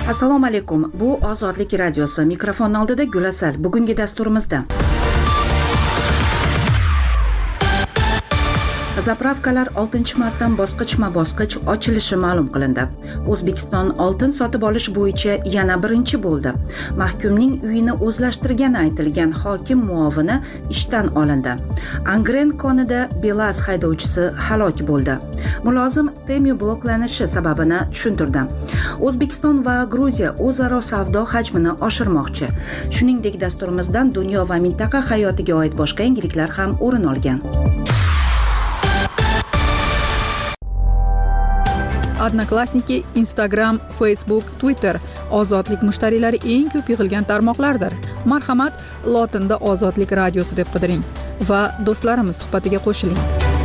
Assalomu alaykum. Bu Ozodlik radiosi. Mikrofon oldida Gulasal. Bugungi dasturimizda zapravkalar 6-martdan bosqichma-bosqich ochilishi ma'lum qilindi. O'zbekiston oltin sotib olish bo'yicha yana birinchi bo'ldi. Mahkumning uyini o'zlashtirgani aytilgan hokim muovini ishdan olindi. Angren konida Belaz haydovchisi halok bo'ldi. Mulozim Temu bloklanishi sababini tushuntirdi. O'zbekiston va Gruziya o'zaro savdo hajmini oshirmoqchi. Shuningdek, dasturimizdan dunyo va mintaqa hayotiga oid boshqa yangiliklar ham o'rin olgan. Odnoklassniki, Instagram, Facebook, Twitter ozodlik mushtariylari eng ko'p yig'ilgan tarmoqlardir. Marhamat, lotinda Ozodlik radiosi deb qidiring va do'stlarimiz suhbatiga qo'shiling.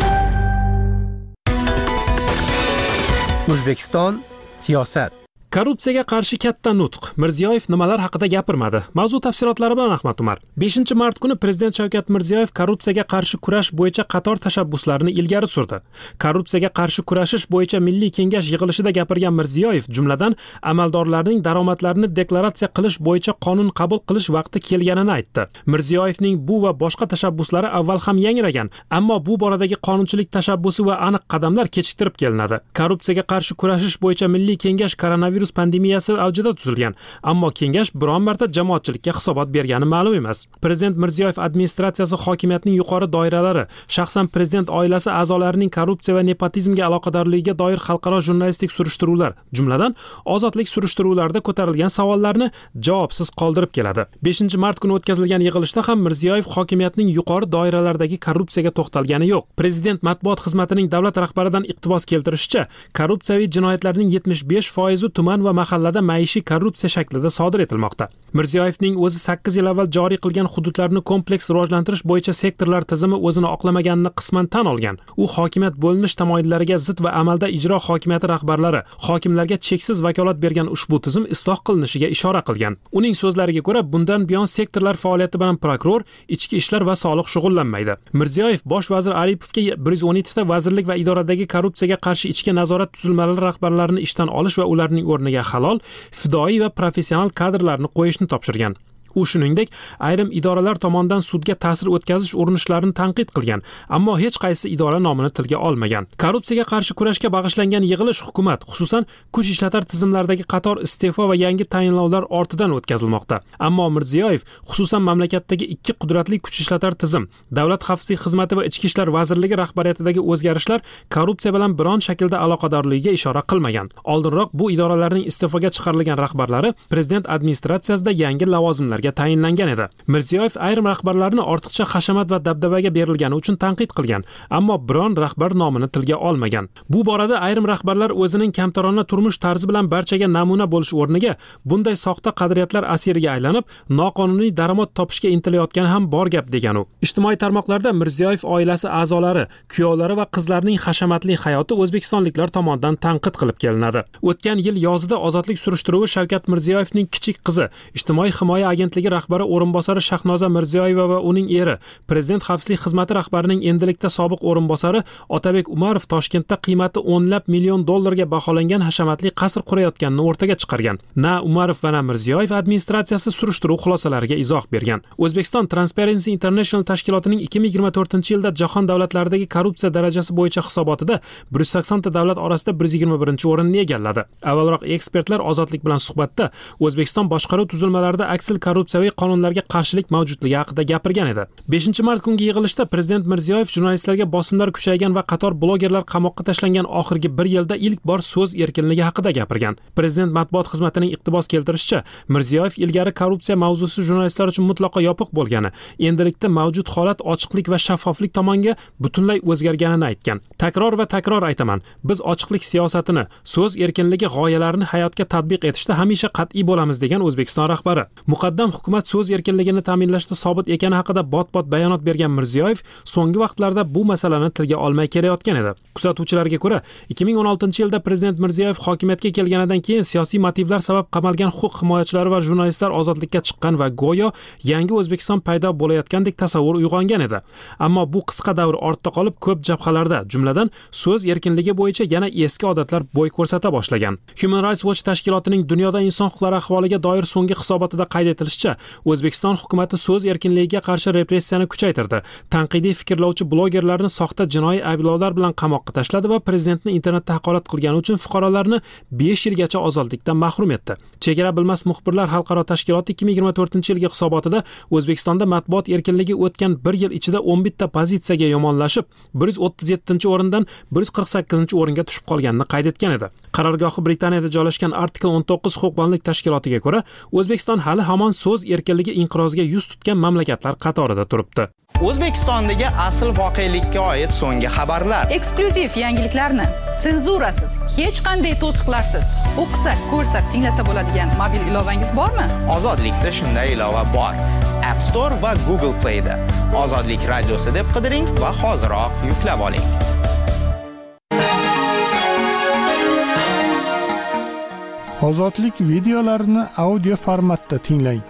O'zbekiston siyosat. Korrupsiyaga qarshi katta nutq. Mirziyoyev nimalar haqida gapirmadi? Mavzu tafsilotlari bilan Ahmad Umar. 5-mart kuni Prezident Shavkat Mirziyoyev korrupsiyaga qarshi kurash bo'yicha qator tashabbuslarini ilgari surdi. Korrupsiyaga qarshi kurashish bo'yicha Milliy kengash yig'ilishida gapirgan Mirziyoyev, jumladan amaldorlarning daromadlarini deklaratsiya qilish bo'yicha qonun qabul qilish vaqti kelganini aytdi. Mirziyoyevning bu va boshqa tashabbuslari avval ham yangragan, ammo bu boradagi qonunchilik tashabbusi va aniq qadamlar kechiktirib kelinadi. Korrupsiyaga qarshi kurashish bo'yicha Milliy kengash koronavirus pandemiyasi avjida tuzilgan, ammo kengash biron marta jamoatchilikka hisobot bergani ma'lum emas. Prezident Mirziyoyev administratsiyasi hokimiyatning yuqori doiralari, shaxsan prezident oilasi a'zolarining korrupsiya va nepotizmga aloqadorligiga doir xalqaro jurnalistik surishtiruvlar, jumladan ozodlik surishtiruvlarida ko'tarilgan savollarni javobsiz qoldirib keladi. 5-mart kuni o'tkazilgan yig'ilishda ham Mirziyoyev hokimiyatning yuqori doiralardagi korrupsiyaga to'xtalgani yo'q. Prezident matbuot xizmatining davlat rahbaridan iqtibos keltirishicha, korrupsiyaviy jinoyatlarning 75% tuman va mahallada maishiy korrupsiya shaklida sodir etilmoqda. Mirziyoyevning o'zi 8 yil avval joriy qilgan hududlarni kompleks rivojlantirish bo'yicha sektorlar tizimi o'zini oqlamaganini qisman tan olgan. U hokimiyat bo'linish tamoyillariga zid va amalda ijro hokimiyati rahbarlari, hokimlarga cheksiz vakolat bergan ushbu tizim isloh qilinishiga ishora qilgan. Uning so'zlariga ko'ra, bundan buyon sektorlar faoliyati bilan prokuror, ichki ishlar va soliq shug'ullanmaydi. Mirziyoyev bosh vazir Aripovga 112 ta vazirlik va idoradagi korrupsiyaga qarshi ichki nazorat tuzilmalari rahbarlarini ishdan olish va ularning o'rniga halol, fidoyi va professional kadrlarni qo'yishni topshirgan. U shuningdek, ayrim idoralar tomonidan sudga ta'sir o'tkazish urinishlarini tanqid qilgan, ammo hech qaysi idora nomini tilga olmagan. Korrupsiyaga qarshi kurashga bag'ishlangan yig'ilish hukumat, xususan kuch ishlatar tizimlaridagi qator iste'fo va yangi tayinlovlar ortidan o'tkazilmoqda. Ammo Mirziyoyev, xususan mamlakatdagi ikki qudratli kuch ishlatar tizim, Davlat xavfsizlik xizmati va Ichki ishlar vazirligi rahbariyatidagi o'zgarishlar korrupsiya bilan biron shaklda aloqadorligiga ishora qilmagan. Oldinroq bu idoralarning iste'foga chiqarilgan rahbarlari prezident administratsiyasida yangi lavozimlar tayinlangan edi. Mirziyoyev ayrim rahbarlarni ortiqcha hashamat va dabdabaga berilgani uchun tanqid qilgan, ammo biron rahbar nomini tilga olmagan. Bu borada ayrim rahbarlar o'zining kamtarona turmush tarzi bilan barchaga namuna bo'lish o'rniga bunday soxta qadriyatlar asiriga aylanib, noqonuniy daromad topishga intilayotgani ham bor gap degan u. Ijtimoiy tarmoqlarda Mirziyoyev oilasi a'zolari, kuyovlari va qizlarining hashamatli hayoti o'zbekistonliklar tomonidan tanqid qilib kelinadi. O'tgan yil yozida ozodlik surishtiruvi Shavkat Mirziyoyevning kichik qizi, ijtimoiy himoya agentligi rahbari o'rinbosari Shahnoza Mirziyoyeva va uning eri, Prezident xavfsizlik xizmati rahbarining endilikda sobiq o'rinbosari Otabek Umarov Toshkentda qiymati $10 million baholangan hashamatli qasr qurayotganini o'rtaga chiqargan. Na Umarov va na Mirziyoyev administratsiyasi surishtiruv xulosalariga izoh bergan. O'zbekiston Transparency International tashkilotining 2024-yilda jahon davlatlaridagi korrupsiya darajasi bo'yicha hisobotida 180 ta davlat orasida 121-o'rinni egalladi. Avvalroq ekspertlar Ozodlik bilan suhbatda O'zbekiston boshqaruv tuzilmalarida aksil korrupsiyaviy qonunlarga qarshilik mavjudligi haqida gapirgan edi. 5-mart kungi yig'ilishda Prezident Mirziyoyev jurnalistlarga bosimlar kuchaygan va qator blogerlar qamoqqa tashlangan oxirgi 1 yilda ilk bor so'z erkinligi haqida gapirgan. Prezident matbuot xizmatining iqtibos keltirishicha, Mirziyoyev ilgari korrupsiya mavzusi jurnalistlar uchun mutlaqo yopiq bo'lgani, endilikda mavjud holat ochiqlik va shaffoflik tomonga butunlay o'zgarganini aytgan. Takror aytaman, biz ochiqlik siyosatini, so'z erkinligi g'oyalarini hayotga tatbiq etishda hamisha qat'iy bo'lamiz degan O'zbekiston rahbari. Muqaddam ham hukumat so'z erkinligini ta'minlashda sobit ekani haqida bot-bot bayonot bergan Mirziyoyev so'nggi vaqtlarda bu masalani tilga olmay kelayotgan edi. Kuzatuvchilarga ko'ra, 2016-yilda prezident Mirziyoyev hokimiyatga kelganidan keyin siyosiy motivlar sabab qamalgan huquq himoyachilari va jurnalistlar ozodlikka chiqqan va go'yo yangi O'zbekiston paydo bo'layotgandek tasavvur uyg'ongan edi. Ammo bu qisqa davr ortda qolib, ko'p jabhalarda, jumladan so'z erkinligi bo'yicha yana eski odatlar bo'y ko'rsata boshlagan. Human Rights Watch tashkilotining dunyoda inson huquqlari ahvoliga doir so'nggi hisobotida qayd etilishicha, O'zbekiston hukumatı so'z erkinligiga qarshi repressiyani kuchaytirdi. Tanqidiy fikrlovchi blogerlarni soxta jinoiy ayblovlar bilan qamoqqa tashladi va prezidentni internetda haqorat qilgani uchun fuqarolarni 5 yilgacha ozodlikdan mahrum etdi. Chegara bilmas muxbirlar xalqaro tashkiloti 2024-yilgi hisobotida O'zbekistonda matbuot erkinligi o'tgan 1 yil ichida 11 ta pozitsiyaga yomonlashib, 137-o'rindan 148-o'ringa tushib qolganini qayd etgan edi. Qarorgohi Britaniyada joylashgan Article 19 huquqbonlik tashkilotiga ko'ra, O'zbekiston hali hamon so'z erkinligi inqiroziga yuz tutgan mamlakatlar qatorida turibdi. O'zbekistondagi asl voqelikka oid so'nggi xabarlar. Eksklyuziv yangiliklarni senzurasiz, hech qanday to'siqlarsiz o'qisa, ko'rsa, tinglasa bo'ladigan mobil ilovangiz bormi? Ozodlikda shunday ilova bor. App Store va Google Play'da Ozodlik radiosi deb qidiring va hoziroq yuklab oling. Ozodlik videolarini audio formatda tinglang.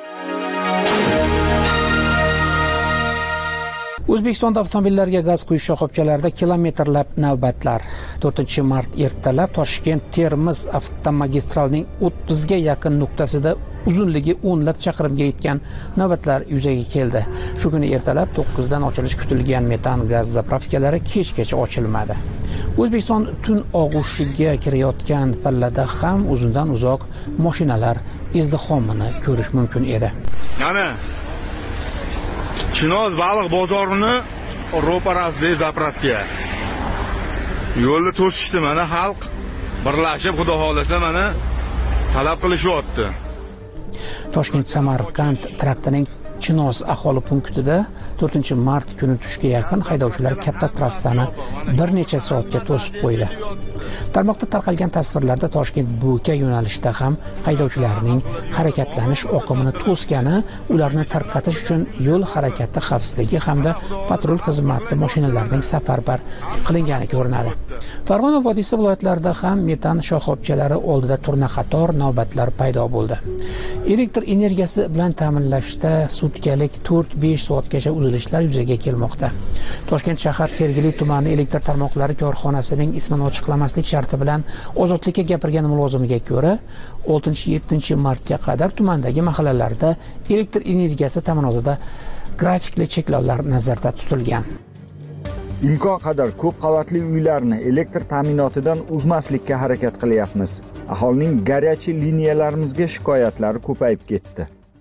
O'zbekistonda avtomobillarga gaz quyish shoxobchalarida kilometrlab navbatlar. 4-mart ertalab Toshkent-Termiz avtomagistralning 30 ga yaqin nuqtasida uzunligi 10 lab chaqirimga yetgan navbatlar yuzaga keldi. Shu kuni ertalab 9 dan ochilish kutilgan metan gaz zapravkalari kechgacha ochilmadi. O'zbekiston tun og'ushiga kirayotgan pallada ham uzundan uzoq mashinalar izdihomini ko'rish mumkin edi. Mana Chinoz baliq bozorini ro'parasidagi zapravka. Yo'lni to'sishdi, mana xalq birlashib, xudo xolasa mana talab qilishyapti. Toshkent-Samarqand traktorining Chinoz aholi punktida 4-mart kuni tushga yaqin haydovchilar katta trassani bir necha soatga to'sib qo'ydi. Tarmoqda tarqalgan tasvirlarda Toshkent-Bo'ka yo'nalishida ham haydovchilarning harakatlanish oqimini to'sgani, ularni tarqatish uchun yo'l harakati xavfsizligi hamda patrul xizmati mashinalarining safarbar qilingani ko'rinadi. Farg'ona vodiysi viloyatlarida ham metan shoxobchalari oldida turnaqator navbatlar paydo bo'ldi. Elektr energiyasi bilan ta'minlashda sutkalik 4-5 soatgacha uzilishlar yuzaga kelmoqda. Toshkent shahar Sergeli tumani elektr tarmoqlari korxonasining ismini ochiqlamaslik sharti bilan Ozodlikka gapirgan mulozimiga ko'ra, 6-7 martga qadar tumandagi mahallalarda elektr energiyasi ta'minotida grafikli cheklovlar nazarda tutilgan. Imkon qadar ko'p qavatli uylarni elektr ta'minotidan uzmaslikka harakat qilyapmiz. Aholining garyachi liniyalarimizga shikoyatlari ko'payib ketdi.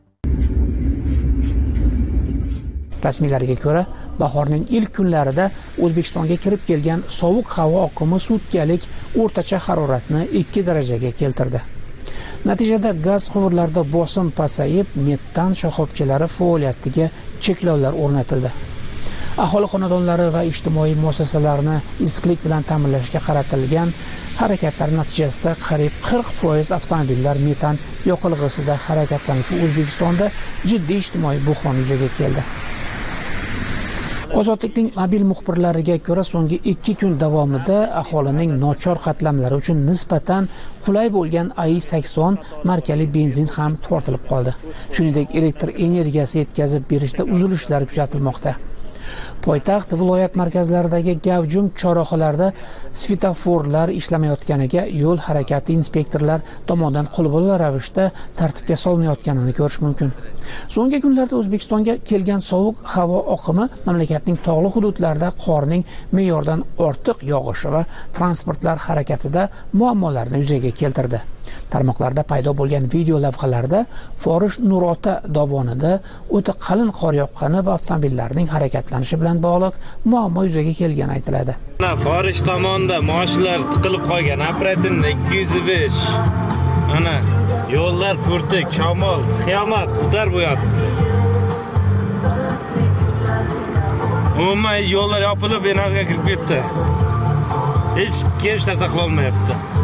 Rasmiylarga ko'ra, bahorning ilk kunlarida O'zbekistonga kirib kelgan sovuq havo oqimi sutkalik o'rtacha haroratni 2 darajaga keltirdi. Natijada gaz quvurlarida bosim pasayib, metan shoxobchalari faoliyatiga cheklovlar o'rnatildi. Aholi xonadonlari va ijtimoiy muassasalarni issiqlik bilan ta'minlashga qaratilgan harakatlar natijasida qariyb 40% avtomobillar metan yoqilg'isida harakatlanuvchi O'zbekistonda jiddiy ijtimoiy buhron yuzaga keldi. Ozodlikning mobil muxbirlariga ko'ra, so'nggi 2 kun davomida aholining nochor qatlamlari uchun nisbatan qulay bo'lgan AI80 markali benzin ham tortilib qoldi. Shuningdek, elektr energiyasi yetkazib berishda uzilishlar kuzatilmoqda. Poytaxt viloyat markazlaridagi gavjum chorrahalarda svetoforlar ishlamayotganiga yo'l harakati inspektorlar tomonidan qo'lbola ravishda tartibga solinayotganini ko'rish mumkin. So'nggi kunlarda O'zbekistonga kelgan sovuq havo oqimi mamlakatning tog'li hududlarida qorning me'yordan ortiq yog'ishi va transportlar harakatida muammolarni yuzaga keltirdi. Tarmoqlarda paydo bo'lgan video lavhalarda Forish Nurota dovonida o'ta qalin qor yoqqani va avtomobillarning harakatlanishi bilan bog'liq muammo yuzaga kelgani aytiladi. Forish tomonda mashinalar tiqilib qolgan, operatorni 205. Ana yo'llar kurtik, shamol, qiyomat utar bo'yapti. Umuman yo'llar yopilib, benazga kirib ketdi. Hech kim narsa qila olmayapti.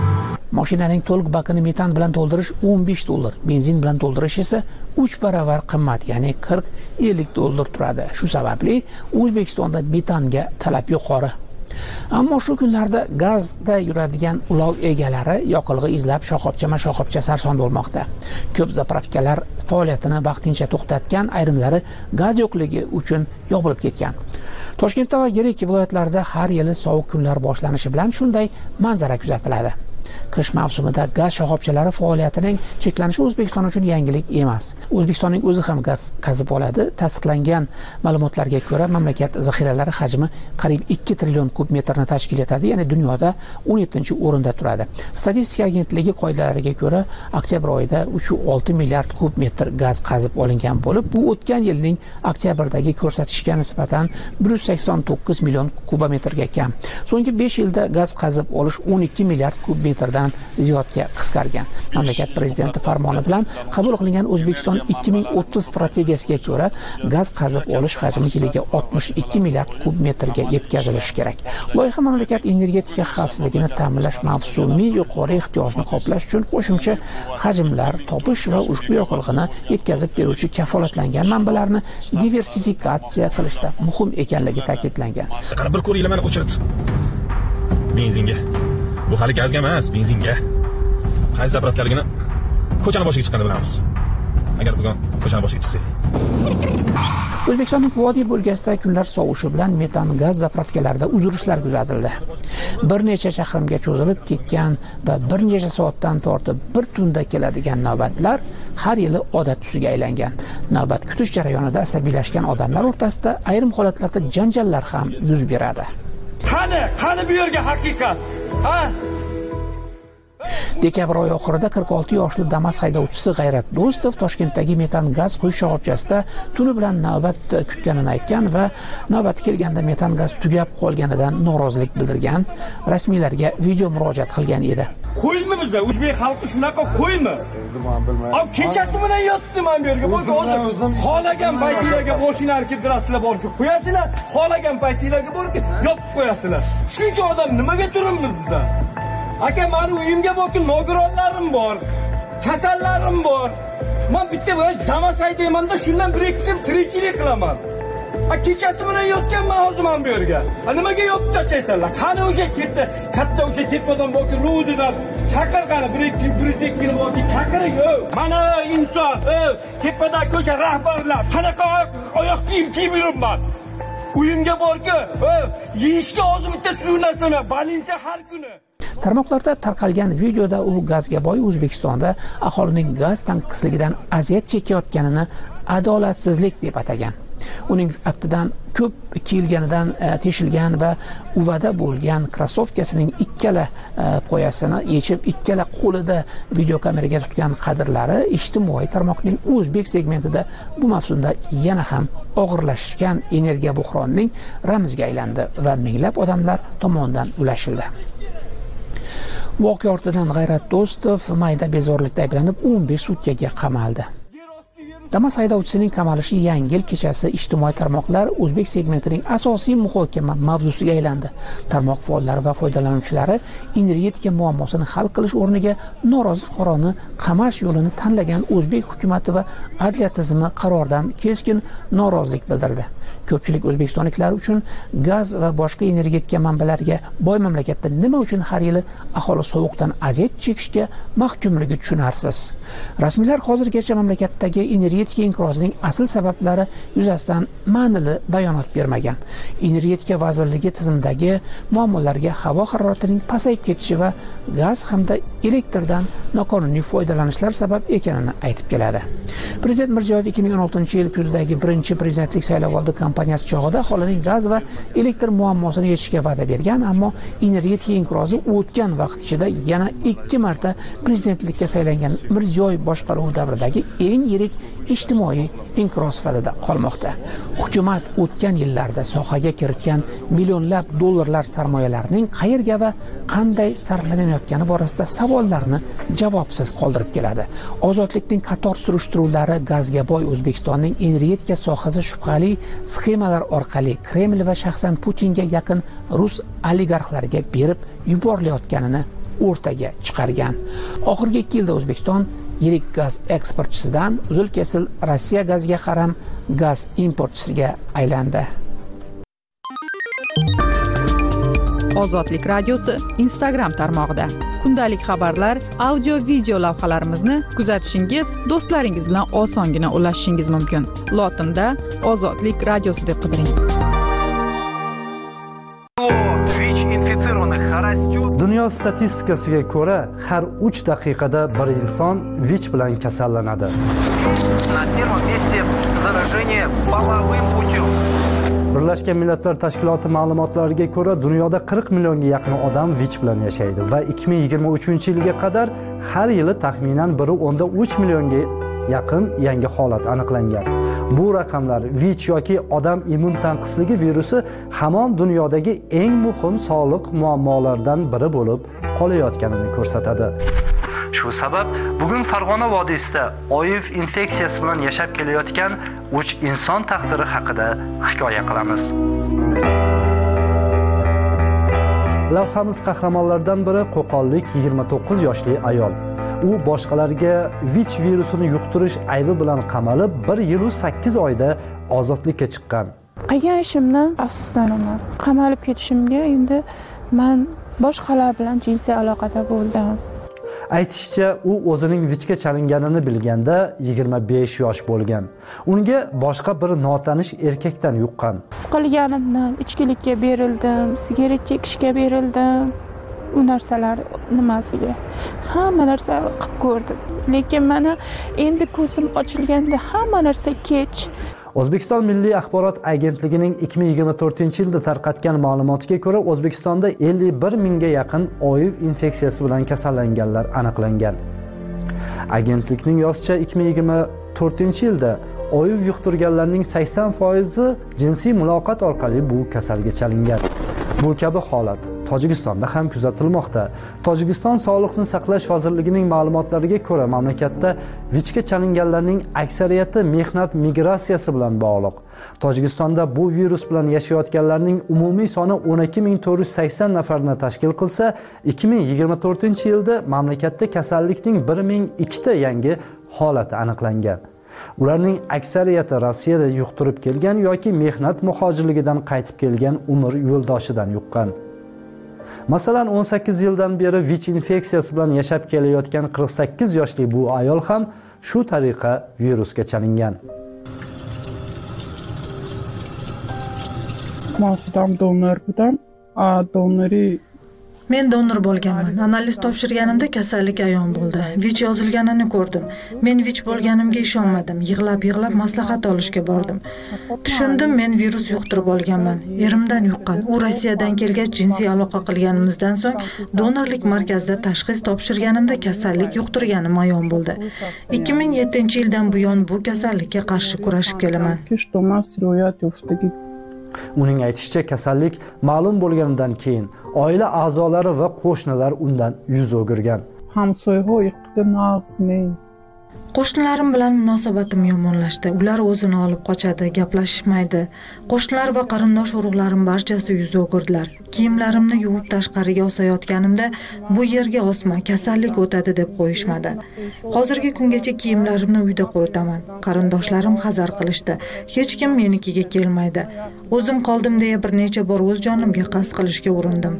Mashinaning to'liq bakini metan bilan to'ldirish $15, benzin bilan to'ldirish esa 3 baravar qimmat, ya'ni 40-50 dollar turadi. Shu sababli O'zbekistonda metanga talab yuqori. Ammo shu kunlarda gazda yuradigan ulov egalari yoqilg'i izlab shoxobchama-shoxobcha sarson bo'lmoqda. Ko'p zapravkalar faoliyatini vaqtincha to'xtatgan, ayrimlari gaz yo'qligi uchun yopilib ketgan. Toshkentda va yirik viloyatlarda har yili sovuq kunlar boshlanishi bilan shunday manzara kuzatiladi. Qish mavsumida gaz shoxobchalari faoliyatining cheklanishi O'zbekiston uchun yangilik emas. O'zbekistonning o'zi ham gaz qazib oladi. Tasdiqlangan ma'lumotlarga ko'ra, mamlakat zaxiralari hajmi qariyb 2 trillion kub metrni tashkil etadi, ya'ni dunyoda 17-o'rinda turadi. Statistika agentligi qoidalariga ko'ra, oktyabr oyida 3,6 milliard kub metr gaz qazib olingan bo'lib, bu o'tgan yilning oktyabrdagi ko'rsatishga nisbatan 189 million kubometrga kam. So'nggi 5 yilda gaz qazib olish 12 milliard kub metrdan ziyodga qisqargan. Mamlakat prezidenti farmoni bilan qabul qilingan O'zbekiston 2030 strategiyasiga ko'ra gaz qazib olish hajmi yiliga 62 milliard kub metrga yetkazilishi kerak. Loyiha mamlakat energetika xavfsizligini ta'minlash mavsumiy yuqori ehtiyojni qoplash uchun qo'shimcha hajmlar topish va ushbu yoqilg'ini yetkazib beruvchi kafolatlangan manbalarni diversifikatsiya qilishda muhim ekanligi ta'kidlangan. Qara bir ko'ringlar mana o'chirt. Benzinga. Bu hali gazga emas, benzinga. Qaysi zapravkaligini ko'chani boshiga chiqqanda bilamiz. Agar bugun ko'chani boshiga chiqsak. O'zbekistonning vodiy bo'lgasida kunlar sovishi bilan metan gaz zapravkalarida uzilishlar kuzatildi. Bir necha chaqirimga cho'zilib ketgan va bir necha soatdan tortib bir tunda keladigan navbatlar har yili odat tusiga aylangan. Navbat kutish jarayonida asabiylashgan odamlar o'rtasida ayrim holatlarda janjallar ham yuz beradi. Qani bu yerga haqiqat? Ha? Dekabr oyi oxirida 46 yoshli Damas haydovchisi G'ayrat Do'stov Toshkentdagi metan gaz quyish shoxobchasida tuni bilan navbat kutganini aytgan va navbati kelganda metan gaz tugab qolganidan norozilik bildirgan, rasmiylarga video murojaat qilgan edi. Qo'ymi bizlar o'zbek xalqi shunaqa qo'ymi? Kechasi bilan yotdim men bu yerga. O'zim xolagan paytinglarga mashinani kirdirasizlar, borki qo'yasizlar, xolagan paytinglarga borki yopib qo'yasizlar. Shuncha odam nimaga turibmiz bizlar? Aka, meni uyimga boqing, nogironlarim bor, kasallarim bor. Men bitta Damas haydayman-da, shundan bir ikki tirikchilik qilaman. Kechasi bilan yotganman hozir men bu yerga. Nimaga yopib tashlaysanlar? Qani o'sha ketdi, katta o'sha tepadan boqib rudidan chaqirgani bir ikki boqib chaqiring. Mana inson, tepada ko'cha rahbarlar, qanaqa oyoq kiyim kiyib yuribman. Uyimga borki, yeyishga hozir bitta suv narsani, balincha har kuni. Tarmoqlarda tarqalgan videoda u gazga boy O'zbekistonda aholining gaz tanqisligidan aziyat chekayotganini adolatsizlik deb atagan. Uning aftidan ko'p kiyilganidan teshilgan va uvada bo'lgan krossovkasining ikkala poyasini yechib, ikkala qo'lida videokameraga tutgan kadrlari ijtimoiy tarmoqning o'zbek segmentida bu mavsumda yana ham og'irlashgan energiya buhronining ramziga aylandi va minglab odamlar tomonidan ulashildi. Voqea ortidan G'ayrat Do'stov mayda bezorilikda ayblanib 15 sutkaga qamaldi. Damas haydovchisining qamalishi Yangi yil kechasi ijtimoiy tarmoqlar o'zbek segmentining asosiy muhokama mavzusiga aylandi. Tarmoq faollari va foydalanuvchilari energetika muammosini hal qilish o'rniga norozi fuqaroni qamash yo'lini tanlagan o'zbek hukumatı va adliya tizimi qaroridan keskin norozilik bildirdi. Ko'pchilik o'zbekistonliklar uchun gaz va boshqa energetika manbalariga boy mamlakatda nima uchun har yili aholi sovuqdan aziyat chekishga mahkumligi tushunarsiz. Rasmiylar hozirgacha mamlakatdagi energetika inqirozining asl sabablari yuzasidan ma'nili bayonot bermagan. Energetika vazirligi tizimidagi muammolarga havo haroratining pasayib ketishi va gaz hamda elektrdan noqonuniy foydalanishlar sabab ekanini aytib keladi. Prezident Mirziyoyev 2016-yil kuzdagi birinchi prezidentlik saylovoldi kompaniyasi chog'ida aholining gaz va elektr muammosini yechishga va'da bergan, ammo energetika inqirozi o'tgan vaqt ichida yana 2 marta prezidentlikka saylangan Mirziyoyev boshqaruvi davridagi eng yirik ijtimoiy inqiroz sifatida qolmoqda. Hukumat o'tgan yillarda sohaga kiritgan millionlab dollarlar sarmoyalarning qayerga va qanday sarflanayotgani borasida savollarni javobsiz qoldirib keladi. Ozodlikning qator surishtiruvlari gazga boy O'zbekistonning energetika sohasi shubhali sxemalar orqali Kreml va shaxsan Putinga yaqin rus oligarxlariga berib yuborilayotganini o'rtaga chiqargan. Oxirgi 2 yilda O'zbekiston yirik gaz eksportchisidan uzil-kesil Rossiya gaziga qaram gaz importchisiga aylandi. Ozodlik radiosi Instagram tarmog'ida kundalik xabarlar, audio, video lavhalarimizni kuzatishingiz, do'stlaringiz bilan osongina ulashishingiz mumkin. Lotinda Ozodlik radiosi deb qidiring. Dunyo statistikasiga ko'ra, har 3 daqiqada bir inson VICH bilan kasallanadi. Birlashgan Millatlar Tashkiloti ma'lumotlariga ko'ra, dunyoda 40 millionga yaqin odam VICH bilan yashaydi va 2023-yilga qadar har yili taxminan 1.3 millionga yaqin yangi holat aniqlangan. Bu raqamlar VICH yoki odam immun tanqisligi virusi hamon dunyodagi eng muhim sog'liq muammolaridan biri bo'lib qolayotganini ko'rsatadi. Shu sabab bugun Farg'ona vodiysida OIV infeksiyasi bilan yashab kelayotgan 3 inson taqdiri haqida hikoya qilamiz. Lavhamiz qahramonlaridan biri qo'qonlik 29 yoshli ayol. U boshqalarga VICH virusini yuqtirish aybi bilan qamalib 1 yil 8 oyda ozodlikka chiqqan. Qilgan ishimdan afsuslanaman. Qamalib ketishimga endi men boshqalar bilan jinsiy aloqada bo'ldim. Aytishicha, u o'zining VICHga chalinganini bilganda 25 yosh bo'lgan. Unga boshqa bir notanish erkakdan yuqqan. Qilganimdan ichkilikka berildim, sigaret chekishga berildim. U narsalar nimasiga? Hamma narsa qilib ko'rdim. Lekin mana endi ko'zim ochilganda hamma narsa kech. O'zbekiston Milliy axborot agentligining 2024-yilda tarqatgan ma'lumotiga ko'ra, O'zbekistonda 51 mingga yaqin OIV infeksiyasi bilan kasallanganlar aniqlangan. Agentlikning yozishicha, 2024-yilda OIV yuqtirganlarning 80% jinsiy muloqot orqali bu kasalga chalingan. Bu kabi holat Tojikistonda ham kuzatilmoqda. Tojikiston Sog'liqni saqlash vazirligining ma'lumotlariga ko'ra, mamlakatda VICHga chalinganlarning aksariyati mehnat migratsiyasi bilan bog'liq. Tojikistonda bu virus bilan yashayotganlarning umumiy soni 12480 nafarni tashkil qilsa, 2024-yilda mamlakatda kasallikning 1002 ta yangi holati aniqlangan. Ularning aksariyati Rossiyada yuqtirib kelgan yoki mehnat muhojirligidan qaytib kelgan umr yo'ldoshidan yuqqan. Masalan, 18 yildan beri VICH infeksiyasi bilan yashab kelayotgan 48 yoshli bu ayol ham shu tariqa virusga chalingan. Men donor bo'ldim. Men donor bo'lganman. Analiz topshirganimda kasallik ayon bo'ldi. VICH yozilganini ko'rdim. Men VICH bo'lganimga ishonmadim. Yig'lab maslahat olishga bordim. Tushundim, men virus yuqtirib olganman. Erimdan yuqqan. U Rossiyadan kelgach jinsiy aloqa qilganimizdan so'ng donorlik markazida tashxis topshirganimda kasallik yuqtirganim ayon bo'ldi. 2007-yildan buyon bu kasallikka qarshi kurashib kelaman. Uning aytishicha, kasallik ma'lum bo'lganidan keyin oila a'zolari va qo'shnilar undan yuz o'girgan. Qo'shnilarim bilan munosabatim yomonlashdi. Ular o'zini olib qochadi, gaplashishmaydi. Qo'shnilar va qarindosh urug'larim barchasi yuz o'girdilar. Kiyimlarimni yuvib tashqariga osayotganimda bu yerga osma, kasallik o'tadi deb qo'yishmadi. Hozirgi kungacha kiyimlarimni uyda quritaman. Qarindoshlarim hazar qilishdi. Hech kim menikiga kelmaydi. O'zim qoldim deya bir necha bor o'z jonimga qasd qilishga urindim.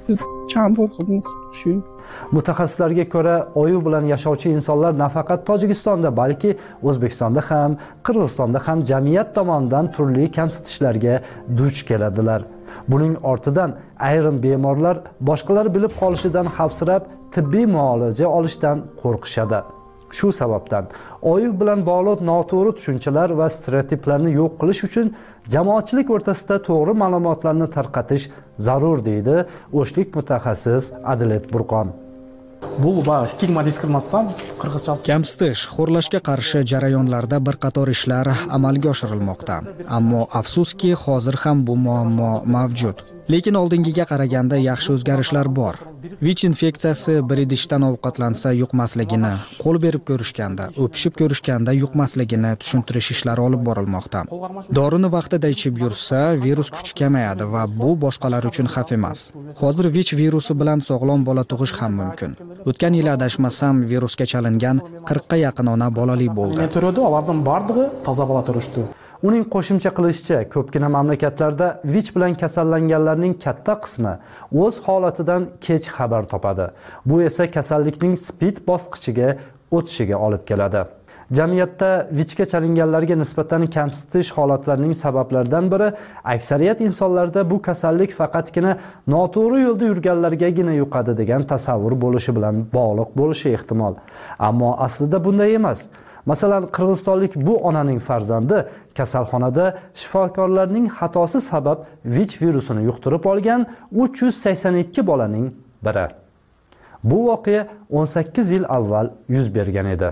Mutaxassislarga ko'ra, OIV bilan yashovchi insonlar nafaqat Tojikistonda, balki O'zbekistonda ham, Qirg'izistonda ham jamiyat tomonidan turli kamsitishlarga duch keladilar. Buning ortidan ayrim bemorlar boshqalar bilib qolishidan xavfsirab, tibbiy muolaja olishdan qo'rqishadi. Shu sababdan OIV bilan bog'liq noto'g'ri tushunchalar va stereotiplarni yo'q qilish uchun jamoatchilik o'rtasida to'g'ri ma'lumotlarni tarqatish zarur, deydi o'shlik mutaxassis Adilet Burqon. bu va stigma diskriminatsiyadan qirg'izchasi kamsitish, xo'rlashga qarshi jarayonlarda bir qator ishlar amalga oshirilmoqda. Ammo afsuski, hozir ham bu muammo mavjud. Lekin oldingiga qaraganda yaxshi o'zgarishlar bor. VICH infeksiyasi bir idishdan ovqatlansa yuqmasligini, qo'l berib ko'rishganda, o'pishib ko'rishganda yuqmasligini tushuntirish ishlari olib borilmoqda. Dorini vaqtida ichib yursa, virus kuchi kamayadi va bu boshqalar uchun xavf emas. Hozir VICH virusi bilan sog'lom bola tug'ish ham mumkin. O'tgan yil adashmasam, virusga chalingan 40 ga yaqin ona bolali bo'ldi. Ulardan bardigi toza bola turishdi. Uning qo'shimcha qilishicha, ko'pgina mamlakatlarda VICH bilan kasallanganlarning katta qismi o'z holatidan kech xabar topadi. Bu esa kasallikning speed bosqichiga o'tishiga olib keladi. Jamiyatda VICHga chalinganlarga nisbatan kamsitish holatlarining sabablaridan biri aksariyat insonlarda bu kasallik faqatgina noto'g'ri yo'lda yurganlargagina yuqadi degan tasavvur bo'lishi bilan bog'liq bo'lishi ehtimol. Ammo aslida bunday emas. Masalan, qirg'izistonlik bu onaning farzandi kasalxonada shifokorlarning xatosi sabab VICH virusini yuqtirib olgan 382 bolaning biri. Bu voqea 18 yil avval yuz bergan edi.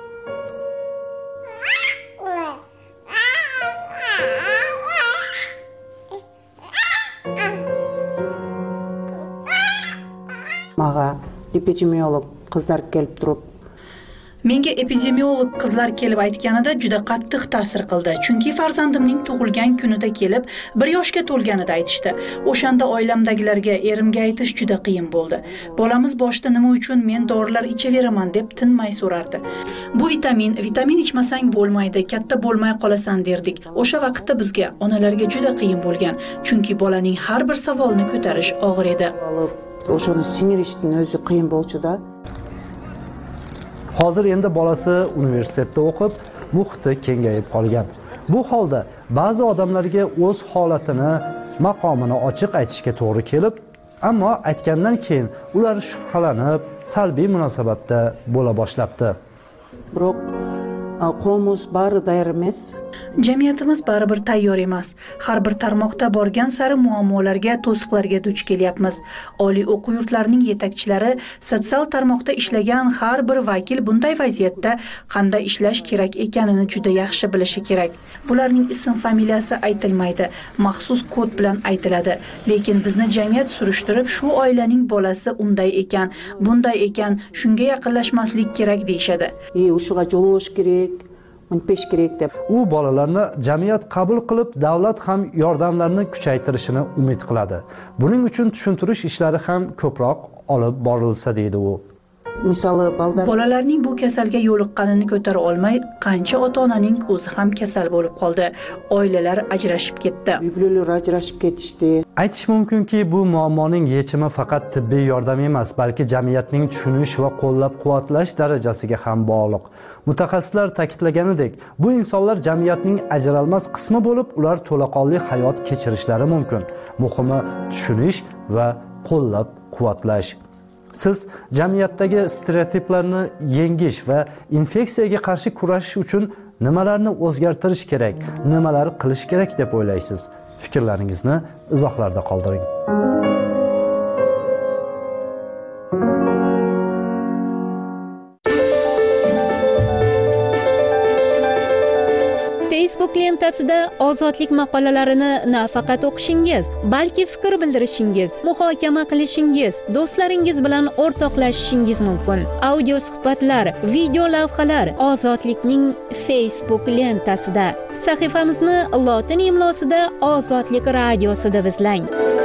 Maga epidemiolog qizlar kelib turib, menga epidemiolog qizlar kelib aytganida juda qattiq ta'sir qildi. Chunki farzandimning tug'ilgan kunida kelib 1 yoshga to'lganida aytishdi. O'shanda oilamdagilarga, erimga aytish juda qiyin bo'ldi. Bolamiz boshda nima uchun men dorilar ichaveraman deb tinmay so'rardi. Bu vitamin ichmasang bo'lmaydi, katta bo'lmay qolasan derdik. O'sha vaqtda bizga, onalarga juda qiyin bo'lgan. Chunki bolaning har bir savolini ko'tarish og'ir edi. O'shani sindirishning o'zi qiyin bo'ldi-da. Hozir endi bolasi universitetda o'qib, muhiti kengayib qolgan. Bu holda ba'zi odamlarga o'z holatini, maqomini ochiq aytishga to'g'ri kelib, ammo aytgandan keyin ular shubhalanib, salbiy munosabatda bo'la boshlabdi. Biroq qomuz bari tayyor emas. Jamiyatimiz baribir tayyor emas. Har bir tarmoqda borgan sari muammolarga, to'siqlarga duch kelyapmiz. Oliy o'quv yurtlarining yetakchilari, sotsial tarmoqda ishlagan har bir vakil bunday vaziyatda qanday ishlash kerak ekanini juda yaxshi bilishi kerak. Bularning ism-familiyasi aytilmaydi, maxsus kod bilan aytiladi. Lekin bizni jamiyat surishtirib, shu oilaning bolasi unday ekan, bunday ekan, shunga yaqinlashmaslik kerak deyshadi. O'shiga yo'lish kerak. U bolalarni jamiyat qabul qilib, davlat ham yordamlarni kuchaytirishini umid qiladi. Buning uchun tushuntirish ishlari ham ko'proq olib borilsa deydi u. Bolalarning bu kasalga yo'liqqanini ko'tara olmay, qancha ota-onaning o'zi ham kasal bo'lib qoldi. Oilalar ajrashib ketdi. Uylar ajrashib ketishdi. Aytish mumkinki, bu muammoning yechimi faqat tibbiy yordam emas, balki jamiyatning tushunish va qo'llab-quvvatlash darajasiga ham bog'liq. Mutaxassislar ta'kidlaganidek, bu insonlar jamiyatning ajralmas qismi bo'lib, ular to'laqonli hayot kechirishlari mumkin. Muhimi tushunish va qo'llab-quvvatlash. Siz jamiyatdagi stereotiplarni yengish va infeksiyaga qarshi kurashish uchun nimalarni o'zgartirish kerak, nimalar qilish kerak deb o'ylaysiz? Fikrlaringizni izohlarda qoldiring. Facebook lentasida ozodlik maqolalarini nafaqat o'qishingiz, balki fikr bildirishingiz, muhokama qilishingiz, do'stlaringiz bilan o'rtoqlashishingiz mumkin. Audio suhbatlar, video lavhalar Ozodlikning Facebook lentasida. Sahifamizni lotin imlosida Ozodlik radiosida izlang.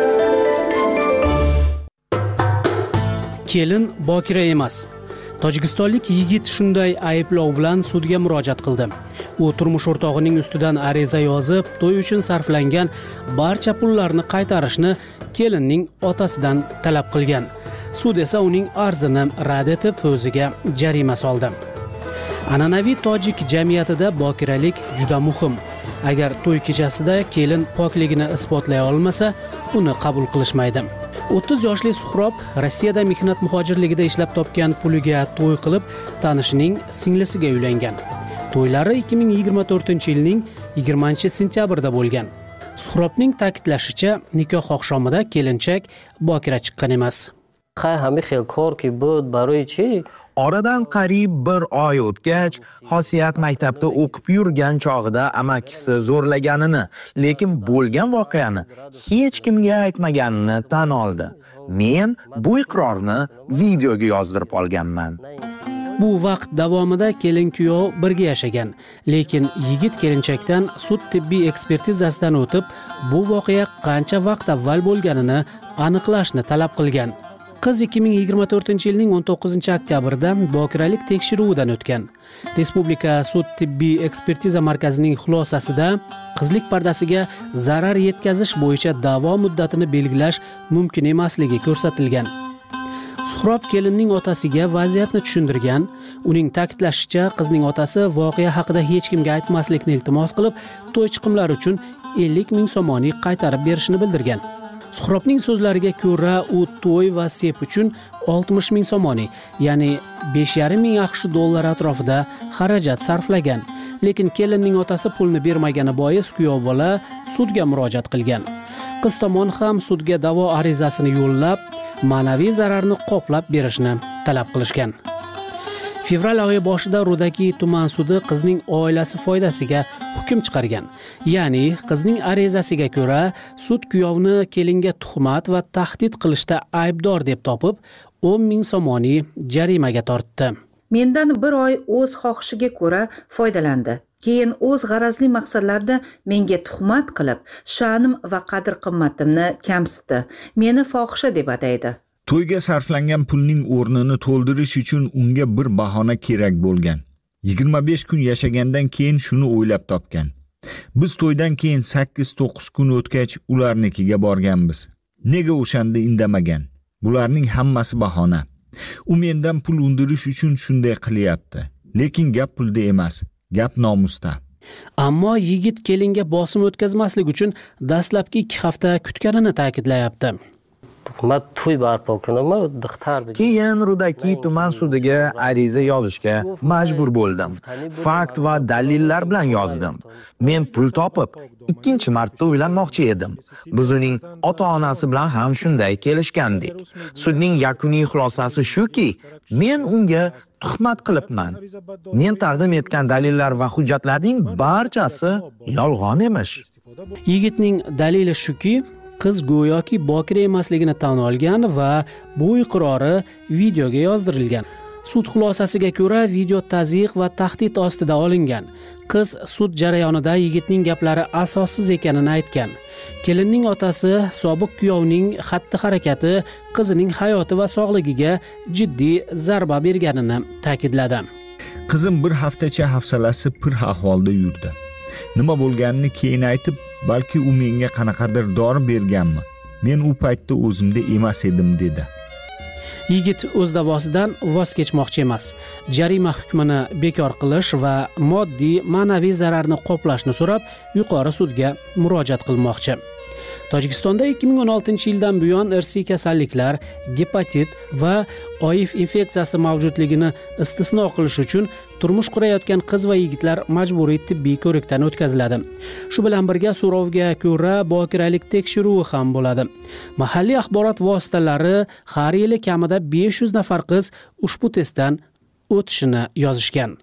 Kelin bokira emas. Tojikistonlik yigit shunday ayblov bilan sudga murojaat qildi. U turmush o'rtog'ining ustidan ariza yozib, to'y uchun sarflangan barcha pullarni qaytarishni kelinning otasidan talab qilgan. Sud esa uning arzini rad etib, o'ziga jarima soldi. An'anaviy tojik jamiyatida bokiralik juda muhim. Agar to'y kechasida kelin pokligini isbotlay olmasa, uni qabul qilishmaydi. 30 yoshli Suhrob Rossiyada mehnat muhojirligida ishlab topgan puliga to'y qilib, tanishining singlisiga uylangan. To'ylari 2024-yilning 20-sentyabrida bo'lgan. Suhrobning ta'kidlashicha, nikoh oqshomida kelinchak bokira chiqqan emas. همه خیلی کار که بود برای چی؟ Oradan qariyb bir oy o'tgach, Xosiyat maktabda o'qib yurgan chog'ida amakisi zo'rlaganini, lekin bo'lgan voqeani hech kimga aytmaganini tan oldi. Men bu iqrorni videoga yozdirib olganman. Bu vaqt davomida kelin-kuyov birga yashagan, lekin yigit kelinchakdan sud tibbiy ekspertizasidan o'tib, bu voqea qancha vaqt avval bo'lganini aniqlashni talab qilgan. Qiz 2024-yilning 19-oktyabrida bokiralik tekshiruvidan o'tgan. Respublika sud tibbiy ekspertiza markazining xulosasida qizlik pardasiga zarar yetkazish bo'yicha da'vo muddatini belgilash mumkin emasligi ko'rsatilgan. Suhrob kelinning otasiga vaziyatni tushundirgan. Uning ta'kidlashicha, qizning otasi voqea haqida hech kimga aytmaslikni iltimos qilib, to'y chiqimlari uchun 50 ming so'moni qaytarib berishini bildirgan. Suhrobning so'zlariga ko'ra, u to'y va sep uchun 60 ming so'moni, ya'ni 5,5 ming AQSh dollari atrofida xarajat sarflagan. Lekin kelinning otasi pulni bermagani bois kuyov bola sudga murojaat qilgan. Qiz tomon ham sudga da'vo arizasini yo'llab, ma'naviy zararni qoplab berishni talab qilishgan. Fevral oyi boshida Rudaki tuman sudi qizning oilasi foydasiga hukm chiqargan. Ya'ni qizning arizasiga ko'ra, sud kuyovni kelinga tuhmat va tahdid qilishda aybdor deb topib, 10 ming so'moni jarimaga tortdi. Mendan bir oy o'z xohishiga ko'ra foydalandi. Keyin o'z g'arazli maqsadlarda menga tuhmat qilib, sha'nim va qadr-qimmatimni kamsitdi. Meni fohisha deb ataydi. To'yga sarflangan pulning o'rnini to'ldirish uchun unga bir bahona kerak bo'lgan. 25 kun yashagandan keyin shuni o'ylab topgan. Biz to'ydan keyin 8-9 kun o'tgach ularnikiga borganmiz. Nega o'shanda indamagan? Bularning hammasi bahona. U mendan pul undirish uchun shunday qilyapti. Lekin gap pulda emas, gap nomusda. Ammo yigit kelinga bosim o'tkazmaslik uchun dastlabki 2 hafta kutganini ta'kidlayapti. Keyin Rudaki tuman sudiga ariza yozishga majbur bo'ldim. Fakt va dalillar bilan yozdim. Men pul topib, 2-marta uylanmoqchi edim. Biz uning ota-onasi bilan ham shunday kelishgandik. Sudning yakuniy xulosasi shuki, men unga tuhmat qilibman. Men taqdim etgan dalillar va hujjatlarning barchasi yolg'on emish. Yigitning dalili shuki, qiz go'yoki bokira emasligini tan olgan va bu iqrori videoga yozdirilgan. Sud xulosasiga ko'ra, video tazyiq va tahdid ostida olingan. Qiz sud jarayonida yigitning gaplari asossiz ekanini aytgan. Kelinning otasi sobiq kuyovning xatti-harakati qizining hayoti va sog'ligiga jiddiy zarba berganini ta'kidladi. Qizim bir haftacha hafsalasi pir ahvolda yurdi. Nima bo'lganini keyin aytib, balki u menga qanaqadir dori berganmi? Men u paytda o'zimda emas edim dedi. Yigit o'z davosidan voz kechmoqchi emas. Jarima hukmini bekor qilish va moddiy, ma'naviy zararni qoplashni so'rab, yuqori sudga murojaat qilmoqchi. Tojikistonda 2016-yildan buyon irsiy kasalliklar, gepatit va OIV infeksiyasi mavjudligini istisno qilish uchun turmush qurayotgan qiz va yigitlar majburiy tibbiy ko'rikdan o'tkaziladi. Shu bilan birga so'rovga ko'ra bokiralik tekshiruvi ham bo'ladi. Mahalliy axborot vositalari har yili kamida 500 nafar qiz ushbu testdan o'tishini yozishgan.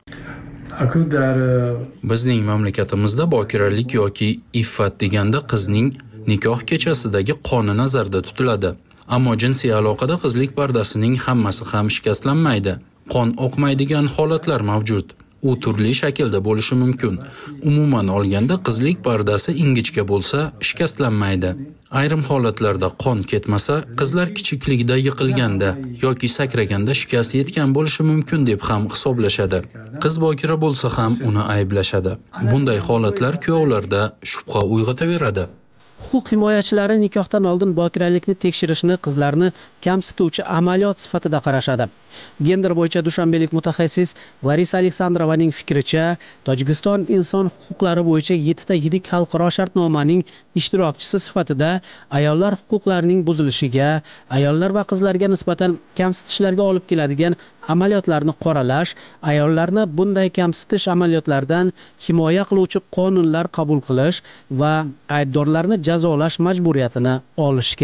Bizning mamlakatimizda bokiralik yoki iffat deganda qizning nikoh kechasidagi qoni nazarda tutiladi. Ammo jinsiy aloqada qizlik pardasining hammasi ham shikastlanmaydi. Qon oqmaydigan holatlar mavjud. U turli shaklda bo'lishi mumkin. Umuman olganda qizlik pardasi ingichka bo'lsa, shikastlanmaydi. Ayrim holatlarda qon ketmasa, qizlar kichikligida yiqilganda yoki sakraganda shikast yetgan bo'lishi mumkin deb ham hisoblashadi. Qiz bokira bo'lsa ham uni ayblashadi. Bunday holatlar kuyovlarda shubha uyg'otaveradi. Huquq himoyachilari nikohdan oldin bokiralikni tekshirishni qizlarni kamsituvchi amaliyot sifatida qarashadi. Gender bo'yicha dushanbelik mutaxassis Larisa Aleksandrovaning fikricha, Tojikiston inson huquqlari bo'yicha 7 ta yirik xalqaro shartnomaning ishtirokchisi sifatida ayollar huquqlarining buzilishiga, ayollar va qizlarga nisbatan kamsitishlarga olib keladigan amaliyotlarni qoralash, ayollarni bunday kamsitish amaliyotlaridan himoya qiluvchi qonunlar qabul qilish va aybdorlarni jazolash majburiyatini olish kerak.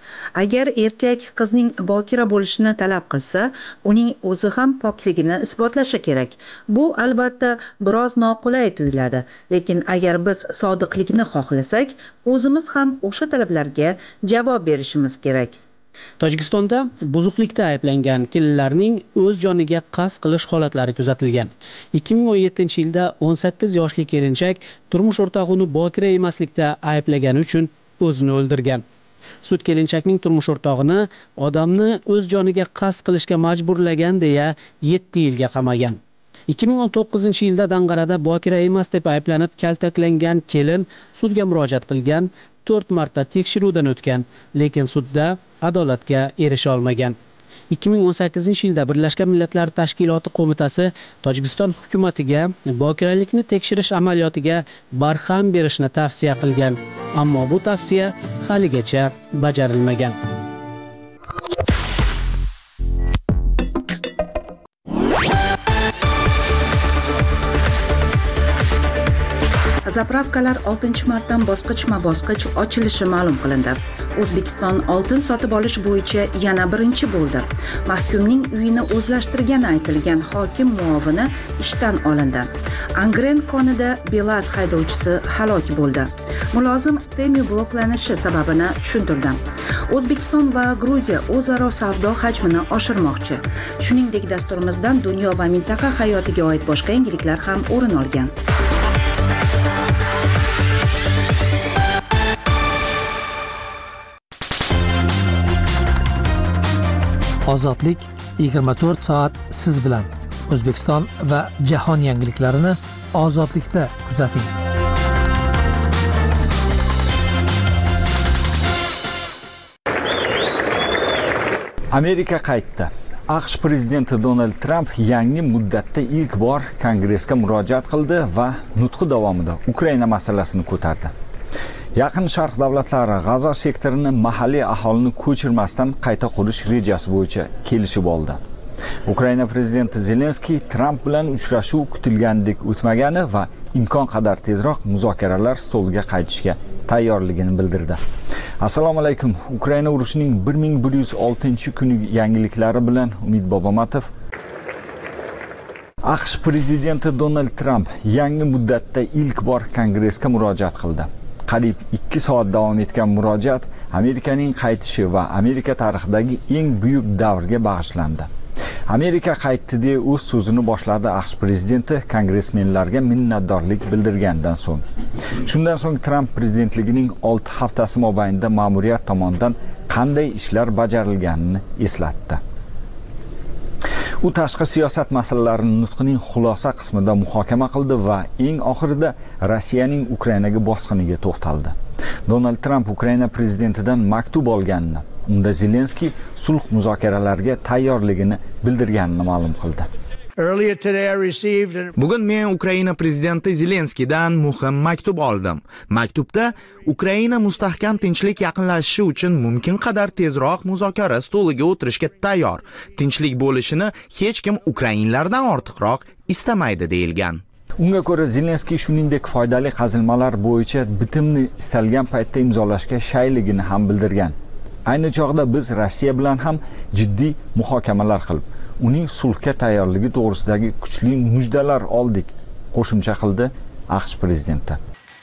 Agar erkak qizning bokira bo'lishini talab qilsa, uning o'zi ham pokligini isbotlashi kerak. Bu albatta biroz noqulay tuyuladi, lekin agar biz sodiqlikni xohlasak, o'zimiz ham o'sha talablarga javob berishimiz kerak. Tojikistonda buzuqlikda ayblangan kelinlarning o'z joniga qasd qilish holatlari kuzatilgan. 2017-yilda 18 yoshli kelinchak turmush o'rtog'ini bokira emaslikda ayblagani uchun o'zini o'ldirgan. Sud kelinchakning turmush o'rtog'ini odamni o'z joniga qasd qilishga majburlagan deya 7 yilga qamagan. 2019-yilda Dang'arada bokira emas deb ayblanib kaltaklangan kelin sudga murojaat qilgan, 4 marta tekshiruvdan o'tgan, lekin sudda adolatga erisha olmagan. 2018-yilda Birlashgan Millatlar Tashkiloti qo'mitasi Tojikiston hukumatiga bokiralikni tekshirish amaliyotiga barham berishni tavsiya qilgan, ammo bu tavsiya haligacha bajarilmagan. Zapravkalar 6-martdan bosqichma-bosqich ochilishi ma'lum qilindi. O'zbekiston oltin sotib olish bo'yicha yana birinchi bo'ldi. Mahkumning uyini o'zlashtirgani aytilgan hokim muovini ishdan olindi. Angren konida Beeline haydovchisi halok bo'ldi. Mulozim temir bloklanishi sababini tushuntirdi. O'zbekiston va Gruziya o'zaro savdo hajmini oshirmoqchi. Shuningdek, dasturimizdan dunyo va mintaqa hayotiga oid boshqa yangiliklar ham o'rin olgan. Ozodlik 24 soat siz bilan. O'zbekiston va jahon yangiliklarini ozodlikda kuzating. Amerika qaytdi. AQSh prezidenti Donald Trump yangi muddatda ilk bor Kongressga murojaat qildi va nutqi davomida Ukraina masalasini ko'tardi. Yaqin Sharq davlatlari G'azo sektorini mahalliy aholini ko'chirmasdan qayta qurish rejasi bo'yicha kelishib oldi. Ukraina prezidenti Zelenskiy Trump bilan uchrashuv kutilgandek o'tmagani va imkon qadar tezroq muzokaralar stoliga qaytishga tayyorligini bildirdi. Assalomu alaykum. Ukraina urushining 1106-kuni yangiliklari bilan Umid Bobomatov. AQSh prezidenti Donald Trump yangi muddatda ilk bor Kongressga murojaat qildi. Qariyb 2 soat davom etgan murojaat Amerikaning qaytishi va Amerika tarixidagi eng buyuk davrga bag'ishlandi. Amerika qaytdi deb o'z so'zini boshladi AQSh prezidenti kongressmenlarga minnatdorlik bildirgandan so'ng. Shundan so'ng Trump prezidentligining 6 haftasi mobaynida ma'muriyat tomonidan qanday ishlar bajarilganini eslatdi. U tashqi siyosat masalalarini nutqining xulosa qismida muhokama qildi va eng oxirida Rossiyaning Ukrainaga bosqiniga to'xtaldi. Donald Trump Ukraina prezidentidan maktub olganini, unda Zelenskiy sulh muzokaralariga tayyorligini bildirganini ma'lum qildi. Bugun men Ukraina prezidenti Zelenskiydan muhim maktub oldim. Maktubda Ukraina mustahkam tinchlik yaqinlashishi uchun mumkin qadar tezroq muzokara stoliga o'tirishga tayyor. Tinchlik bo'lishini hech kim ukrainlardan ortiqroq istamaydi deyilgan. Unga ko'ra Zelenskiy shuningdek foydali qazilmalar bo'yicha bitimni istalgan paytda imzolashga shayligini ham bildirgan. Ayni chog'da biz Rossiya bilan ham jiddiy muhokamalar qilib, uning sulhga tayyorligi to'g'risidagi kuchli mujdalar oldik, qo'shimcha qildi AQSh prezidenti.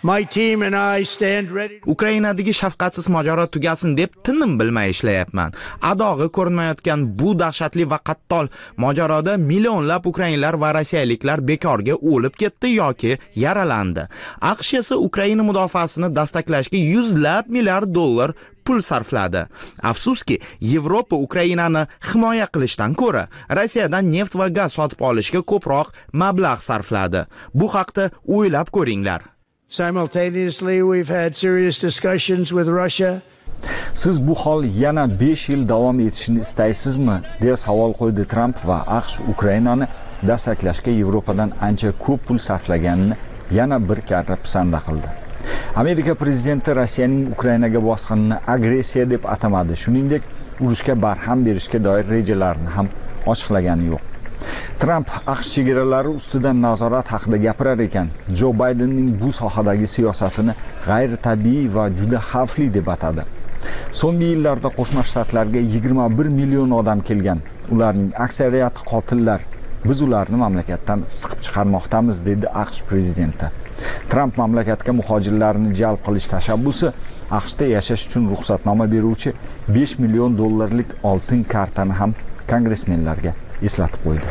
Ukrainadagi shafqatsiz mojaro tugasin deb tinim bilmay ishlayapman. Adog'i ko'rinmayotgan bu dahshatli va qattol mojaroda millionlab ukrainlar va rossiyaliklar bekorga o'lib ketdi yoki yaralandi. AQSh esa Ukraina mudofaasini dastaklashga yuzlab milliard dollar pul sarfladi. Afsuski, Yevropa Ukrainani himoya qilishdan ko'ra Rossiyadan neft va gaz sotib olishga ko'proq mablag' sarfladi. Bu haqda o'ylab ko'ringlar. Simultaneously, we've had serious discussions with Russia. Siz bu hol yana 5 yil davom etishini istaysizmi? deya savol qo'ydi Trump va AQSh Ukrainani dastaklashga Yevropadan ancha ko'p pul sarflaganini yana bir karra pisanda qildi. Amerika prezidenti Rossiyaning Ukrainaga bosqinini agressiya deb atamadi. Shuningdek, urushga barham berishga doir rejalarini ham ochiqlagani yo'q. Trump AQSh chegaralari ustidan nazorat haqida gapirar ekan, Joe Bidenning bu sohadagi siyosatini g'ayri tabiiy va juda xavfli deb atadi. So'nggi yillarda Qo'shma Shtatlarga 21 million odam kelgan. Ularning aksariyati qotillar. Biz ularni mamlakatdan siqib chiqarmoqdamiz, dedi AQSh prezidenti. Tramp mamlakatga muhojirlarni jalb qilish tashabbusi AQShda yashash uchun ruxsatnoma beruvchi 5 million dollarlik oltin kartani ham kongressmenlarga eslatib qo'ydi.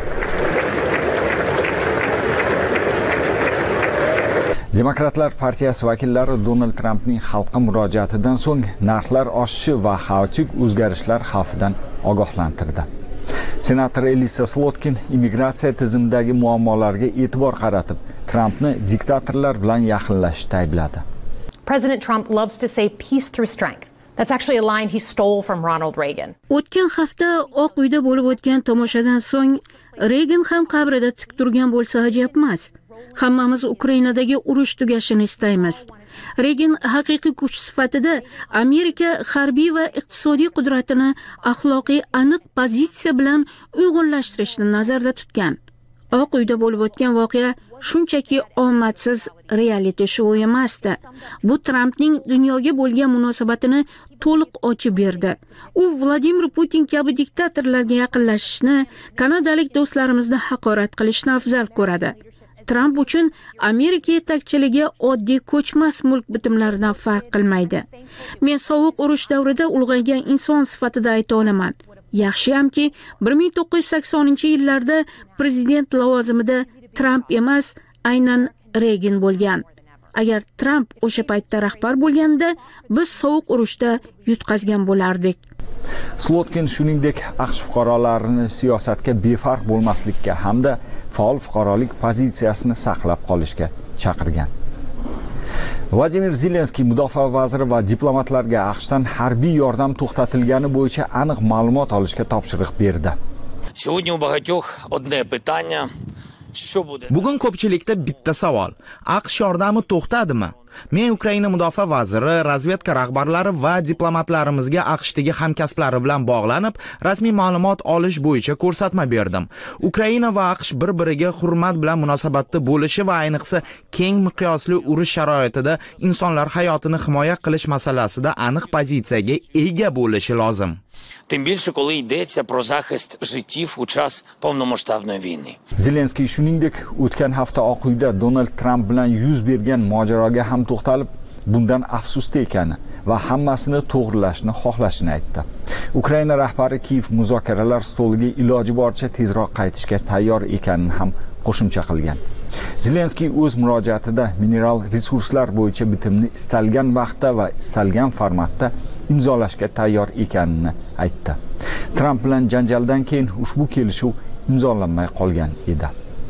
Demokratlar partiyasi vakillari Donald Trampning xalqqa murojaatidan so'ng narxlar oshishi va xaotik o'zgarishlar xavfidan ogohlantirdi. Senator Elisa Slotkin immigratsiya tizimidagi muammolarga e'tibor qaratib, Trampni diktatorlar bilan yaqinlashishda aybladi. President Trump loves to say peace through strength. That's actually a line he stole from Ronald Reagan. O'tgan hafta Oq uyda bo'lib o'tgan tomoshadan so'ng Reagan ham qabrida tik turgan bo'lsa ajab emas. Hammamiz Ukrainadagi urush tugashini istaymiz. Reagan haqiqiy kuch sifatida Amerika harbiy va iqtisodiy qudratini axloqiy aniq pozitsiya bilan uyg'unlashtirishni nazarda tutgan. Oq uyda bo'lib o'tgan voqea shunchaki omadsiz reality show emasdi. Bu Trampning dunyoga bo'lgan munosabatini to'liq ochib berdi. U Vladimir Putin kabi diktatorlarga yaqinlashishni, kanadalik do'stlarimizni haqorat qilishni afzal ko'radi. Tramp uchun Amerika yetakchiligi oddiy ko'chmas mulk bitimlaridan farq qilmaydi. Men sovuq urush davrida ulg'aygan inson sifatida ayta olaman. Yaxshiyamki, 1980-yillarda prezident lavozimida Tramp emas, aynan Reagan bo'lgan. Agar Tramp o'sha paytda rahbar bo'lganda, biz sovuq urushda yutqazgan bo'lardik. Slotkin shuningdek AQSh fuqarolarini siyosatga befarq bo'lmaslikka hamda faol fuqarolik pozitsiyasini saqlab qolishga chaqirgan. Vladimir Zelenskiy mudofaa vaziri va diplomatlarga AQShdan harbiy yordam to'xtatilgani bo'yicha aniq ma'lumot olishga topshiriq berdi. Bugun ko'pchilikda bitta savol. AQSh yordami to'xtadimi? Men Ukraina mudofaa vaziri, razvedka rahbarlari va diplomatlarimizga AQShdagi hamkasblari bilan bog'lanib, rasmiy ma'lumot olish bo'yicha ko'rsatma berdim. Ukraina va AQSh bir-biriga hurmat bilan munosabatda bo'lishi va ayniqsa keng miqyosli urush sharoitida insonlar hayotini himoya qilish masalasida aniq pozitsiyaga ega bo'lishi lozim. Тим більше, коли йдеться про захист життів у час повномасштабної війни. Zelenskiy shuningdek o'tgan hafta Oq uyda Donald Trump bilan yuz bergan mojaroga ham to'xtalib, bundan afsusda ekani va hammasini to'g'rilashni xohlashini aytdi. Ukraina rahbari Kiyev muzokaralar stoliga iloji boricha tezroq qaytishga tayyor ekanini ham qo'shimcha qilgan. Zelenskiy o'z murojaatida mineral resurslar bo'yicha bitimni istalgan vaqtda va istalgan formatda imzolashga tayyor ekanini aytdi. Tramp bilan janjaldan keyin ushbu kelishuv imzolanmay qolgan edi.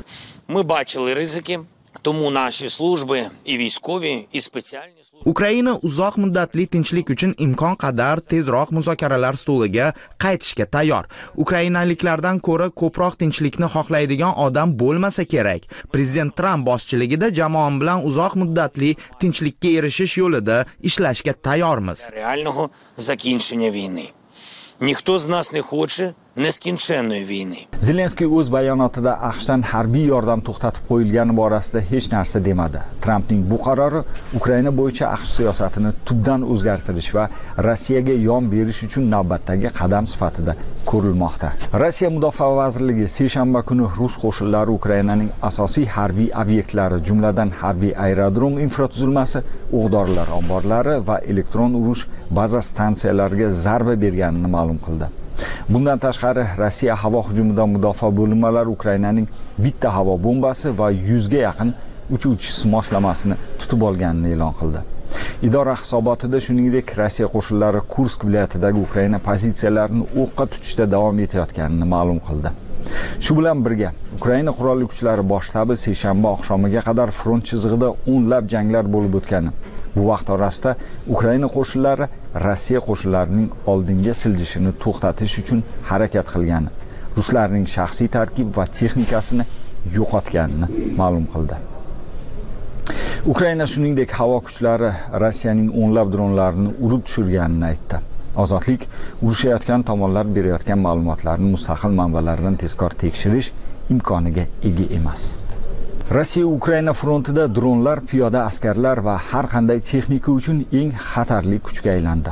Ми бачили ризики, тому наші служби і військові, і спеціальні служби. Ukraina uzoq muddatli tinchlik uchun imkon qadar tezroq muzokaralar stoliga qaytishga tayyor. Ukrainaliklardan ko'ra ko'proq tinchlikni xohlaydigan odam bo'lmasa kerak. Prezident Tramp boshchiligida jamoam bilan uzoq muddatli tinchlikka erishish yo'lida ishlashga tayyormiz. Реального закінчення війни. Ніхто з нас не хоче neskінченної війни. Zelenskiy o'z bayonotida AQShdan harbiy yordam to'xtatib qo'yilgani borasida hech narsa demadi. Trampning bu qarori Ukraina bo'yicha AQSh siyosatini tubdan o'zgartirish va Rossiyaga yon berish uchun navbatdagi qadam sifatida ko'rilmoqda. Rossiya mudofaa vazirligi seshanba kuni rus qo'shinlari Ukrainaning asosiy harbiy obyektlari, jumladan harbiy aerodrom infratuzilmasi, o'q-dorilar omborlari va elektron urush baza stansiyalariga zarba berganini ma'lum qildi. Bundan tashqari Rossiya havo hujumidan mudofaa bo'linmalari Ukrainaning bitta havo bombasi va 100 ga yaqin uchuvchi moslamasini tutib olganini e'lon qildi. Idora hisobotida shuningdek Rossiya qo'shinlari Kursk viloyatidagi Ukraina pozitsiyalarini o'qqa tutishda davom etayotganini ma'lum qildi. Shu bilan birga Ukraina qurolli kuchlari bosh shtabi seshanba oqshomiga qadar front chizig'ida o'nlab janglar bo'lib o'tgani, bu vaqt orasida Ukraina qo'shinlari Rossiya qo'shinlarining oldinga siljishini to'xtatish uchun harakat qilgani, ruslarning shaxsiy tarkib va texnikasini yo'qotganini ma'lum qildi. Ukraina shuningdek havo kuchlari Rossiyaning o'nlab dronlarini urib tushirganini aytdi. Ozodlik urushayotgan tomonlar berayotgan ma'lumotlarni mustaqil manbalardan tezkor tekshirish imkoniga ega emas. Rossiya Ukraina frontida dronlar, piyoda askarlar va har qanday texnika uchun eng xatarli kuchga aylandi.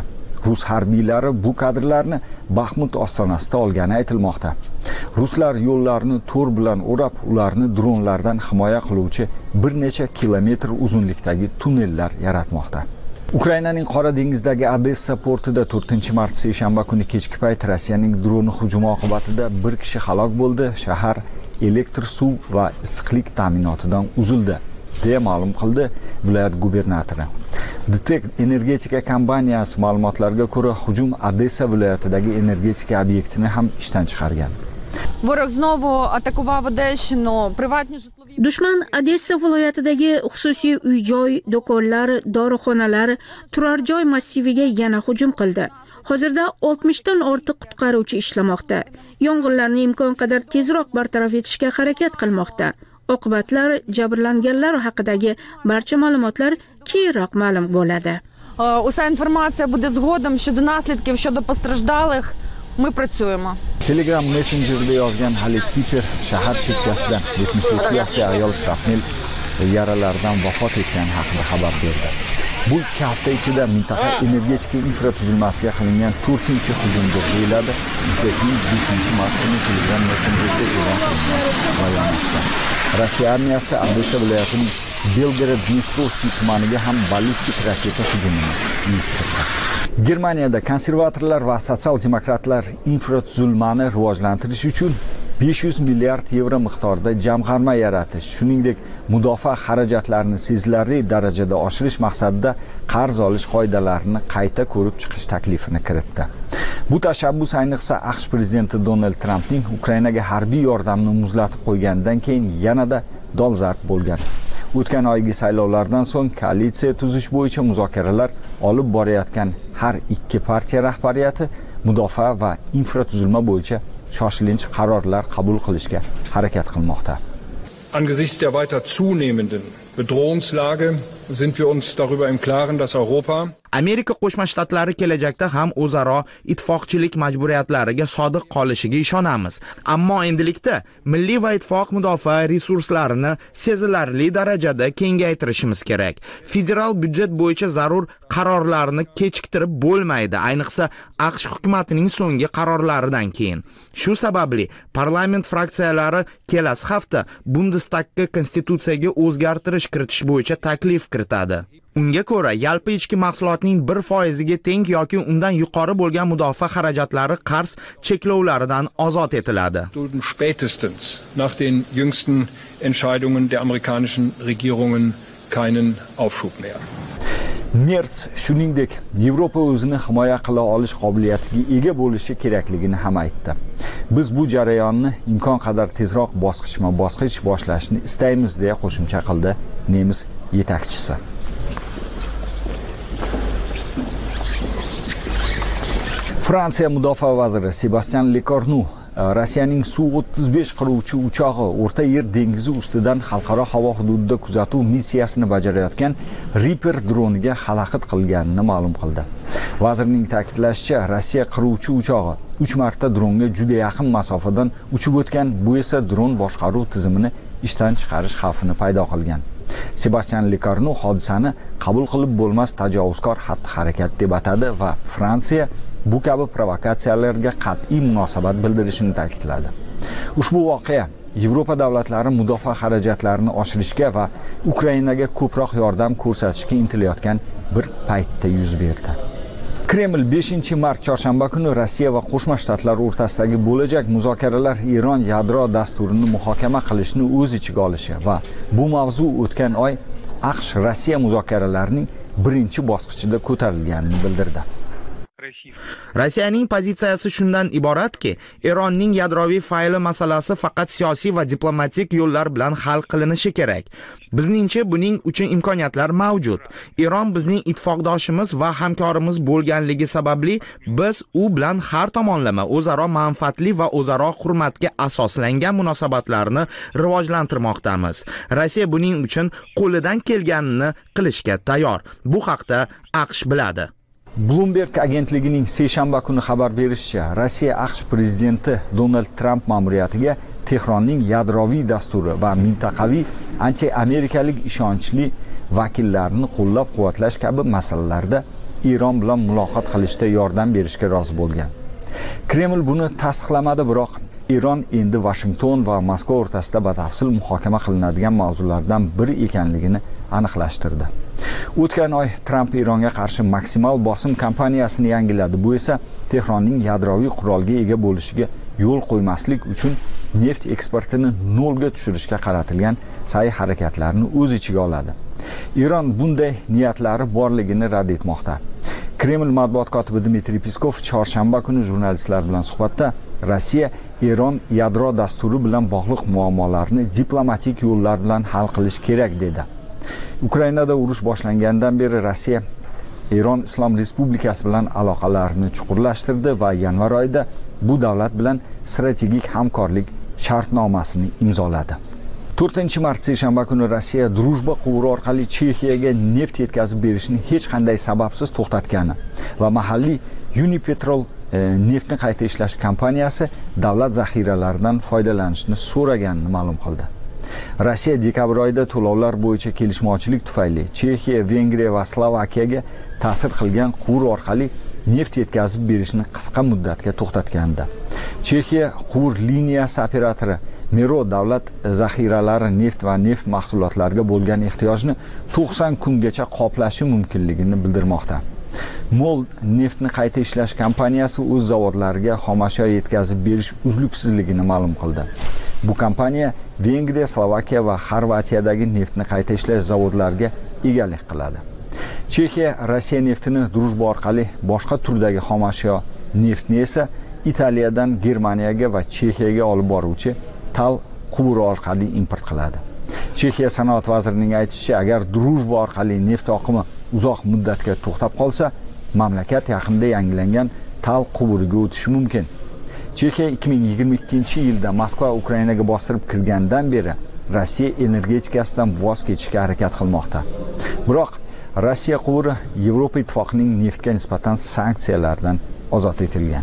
Rus harbiylari bu kadrlarni Baxmut ostonasida olgani aytilmoqda. Ruslar yo'llarni to'r bilan o'rab, ularni dronlardan himoya qiluvchi bir necha kilometr uzunlikdagi tunnellar yaratmoqda. Ukrainaning Qora dengizdagi Odessa portida 4-mart seshanba kuni kechki payt Rossiyaning droni hujumi oqibatida bir kishi halok bo'ldi. Shahar elektr suv va issiqlik ta'minotidan uzildi, deya ma'lum qildi viloyat gubernatori. DTEK energetika kompaniyasi ma'lumotlariga ko'ra, hujum Odessa viloyatidagi energetika obyektini ham ishdan chiqargan. Ворог знову атакував Одещину, приватні житлові... Dushman Odessa viloyatidagi xususiy uy-joy, do'konlar, dorixonalar, turar joy massiviga yana hujum qildi. Hozirda 60 dan ortiq qutqaruvchi ishlamoqda. Yong'inlarni imkon qadar tezroq bartaraf etishga harakat qilmoqda. Oqibatlar, jabrlanganlar haqidagi barcha ma'lumotlar keyinroq ma'lum bo'ladi. Уся інформація буде згодом щодо наслідків, щодо постраждалих. Мы працюємо. Telegram Messenger'da yozgan Halit Piper shahar chekkasidan 72 yoshli ayol shrapnel yaralardan vafot etgani haqida xabar berdi. Bu 2 hafta ichida mintaqa energetika infratuzilmasiga qilingan 4-chi hujumdir deyiladi. Prezidentning 5-mart kuni Telegram Messenger'da e'lon qilingan bayonotda. Rossiya armiyasi Odessa viloyatining Belgorod-Dnestrovskiy tumaniga ham ballistik raketa hujumini uyushtirdi. Germaniyada konservatorlar va sotsial-demokratlar infratuzilmani rivojlantirish uchun 500 milliard yevro miqdorida jamg'arma yaratish, shuningdek mudofaa xarajatlarini sezilarli darajada oshirish maqsadida qarz olish qoidalarini qayta ko'rib chiqish taklifini kiritdi. Bu tashabbus ayniqsa AQSh prezidenti Donald Trampning Ukrainaga harbiy yordamni muzlatib qo'yganidan keyin yanada dolzarb bo'lgan. O'tgan oygi saylovlardan so'ng koalitsiya tuzish bo'yicha muzokaralar olib borayotgan har ikki partiya rahbariyati mudofaa va infratuzilma bo'yicha shoshilinch qarorlar qabul qilishga harakat qilmoqda. Angesichts der weiter zunehmenden Bedrohungslage sind wir uns darüber im Klaren, dass Europa Amerika Qo'shma Shtatlari kelajakda ham o'zaro ittifoqchilik majburiyatlariga sodiq qolishiga ishonamiz. Ammo endilikda milliy va ittifoq mudofaa resurslarini sezilarli darajada kengaytirishimiz kerak. Federal byudjet bo'yicha zarur qarorlarni kechiktirib bo'lmaydi, ayniqsa AQSh hukumatining so'nggi qarorlaridan keyin. Shu sababli parlament fraksiyalari kelasi hafta Bundestagga konstitutsiyaga o'zgartirish kiritish bo'yicha taklif kiritadi. Unga ko'ra, yalpi ichki mahsulotning 1% ga teng yoki undan yuqori bo'lgan mudofaa xarajatlari qarz cheklovlaridan ozod etiladi. Spätestens nach den jüngsten Entscheidungen der amerikanischen Regierungen keinen Aufschub mehr. Merz shuningdek Yevropa o'zini himoya qila olish qobiliyatiga ega bo'lishi kerakligini ham aytdi. Biz bu jarayonni imkon qadar tezroq bosqichma-bosqich boshlashni istaymiz, deya qo'shimcha qildi nemis yetakchisi. Fransiya mudofaa vaziri Sebastien Lecornu Rossiyaning Su-35 qiruvchi uchog'i O'rta Yer dengizi ustidan xalqaro havo hududida kuzatuv missiyasini bajarayotgan Reaper droniga xalaqit qilganini ma'lum qildi. Vazirning ta'kidlashicha, Rossiya qiruvchi uchog'i 3 marta dronga juda yaqin masofadan uchib o'tgan, bu esa dron boshqaruv tizimini ishdan chiqarish xavfini paydo qilgan. Sebastien Lecornu hodisani qabul qilib bo'lmas tajovuzkor xatti-harakat deb atadi va Fransiya bu kabi provokatsiyalarga qat'iy munosabat bildirishini ta'kidladi. Ushbu voqea Yevropa davlatlari mudofaa xarajatlarini oshirishga va Ukrainaga ko'proq yordam ko'rsatishga intilayotgan bir paytda yuz berdi. Kreml 5-mart chorshanba kuni Rossiya va Qo'shma Shtatlar o'rtasidagi bo'lajak muzokaralar Eron yadro dasturini muhokama qilishni o'z ichiga olishi va bu mavzu o'tgan oy AQSh Rossiya muzokaralarining birinchi bosqichida ko'tarilganini bildirdi. Rossiyaning pozitsiyasi shundan iboratki, Eronning yadroviy fayli masalasi faqat siyosiy va diplomatik yo'llar bilan hal qilinishi kerak. Bizningcha buning uchun imkoniyatlar mavjud. Eron bizning ittifoqdoshimiz va hamkorimiz bo'lganligi sababli biz u bilan har tomonlama o'zaro manfaatli va o'zaro hurmatga asoslangan munosabatlarni rivojlantirmoqdamiz. Rossiya buning uchun qo'lidan kelganini qilishga tayyor. Bu haqda AQSh biladi. Bloomberg agentligining seshanba kuni xabar berishicha, Rossiya AQSh prezidenti Donald Trump ma'muriyatiga Tehronning yadroviy dasturi va mintaqaviy anti-amerikalik ishonchli vakillarini qo'llab-quvvatlash kabi masalalarda Eron bilan muloqot qilishda yordam berishga rozi bo'lgan. Kreml buni tasdiqlamadi, biroq Eron endi Washington va Moskva o'rtasida batafsil muhokama qilinadigan mavzulardan biri ekanligini aniqlashtirdi. O'tgan oy Tramp Eronga qarshi maksimal bosim kampaniyasini yangiladi. Bu esa Tehronning yadroviy qurolga ega bo'lishiga yo'l qo'ymaslik uchun neft eksportini nolga tushirishga qaratilgan sa'y harakatlarini o'z ichiga oladi. Eron bunday niyatlari borligini rad etmoqda. Kreml matbuot kotibi Dmitriy Peskov chorshanba kuni jurnalistlar bilan suhbatda Rossiya Eron yadro dasturi bilan bog'liq muammolarni diplomatik yo'llar bilan hal qilish kerak dedi. Ukrainada urush boshlangandan beri Rossiya Eron Islom Respublikasi bilan aloqalarini chuqurlashtirdi va yanvar oyida bu davlat bilan strategik hamkorlik shartnomasini imzoladi. 4-mart seshanba kuni Rossiya Drujba quvuri orqali Chexiyaga neft yetkazib berishni hech qanday sababsiz to'xtatgani va mahalliy Unipetrol neftni qayta ishlash kompaniyasi davlat zaxiralaridan foydalanishni so'raganini ma'lum qildi. Rossiya dekabr oyida to'lovlar bo'yicha kelishmovchilik tufayli Chexiya, Vengriya va Slovakiyaga ta'sir qilgan quvur orqali neft yetkazib berishni qisqa muddatga to'xtatgandi. Chexiya quvur liniyasi operatori Mero davlat zaxiralari neft va neft mahsulotlariga bo'lgan ehtiyojni 90 kungacha qoplashi mumkinligini bildirmoqda. MOL neftni qayta ishlash kompaniyasi o'z zavodlariga xomashyo yetkazib berish uzluksizligini ma'lum qildi. Bu kompaniya Vengriya, Slovakiya va Xorvatiyadagi neftni qayta ishlash zavodlariga egalik qiladi. Chexiya Rossiya neftini Drujba orqali boshqa turdagi xomashyo neftni esa Italiyadan Germaniyaga va Chexiyaga olib boruvchi Tal quvuri orqali import qiladi. Chexiya sanoat vazirining aytishicha, agar Drujba orqali neft oqimi uzoq muddatga to'xtab qolsa, mamlakat yaqinda yangilangan Tal quvuriga o'tishi mumkin. Chexiya 2022-yilda Moskva Ukrainaga bostirib kirgandan beri Rossiya energetikasidan voz kechishga harakat qilmoqda. Biroq Rossiya quvuri Yevropa ittifoqining neftga nisbatan sanksiyalardan ozod etilgan.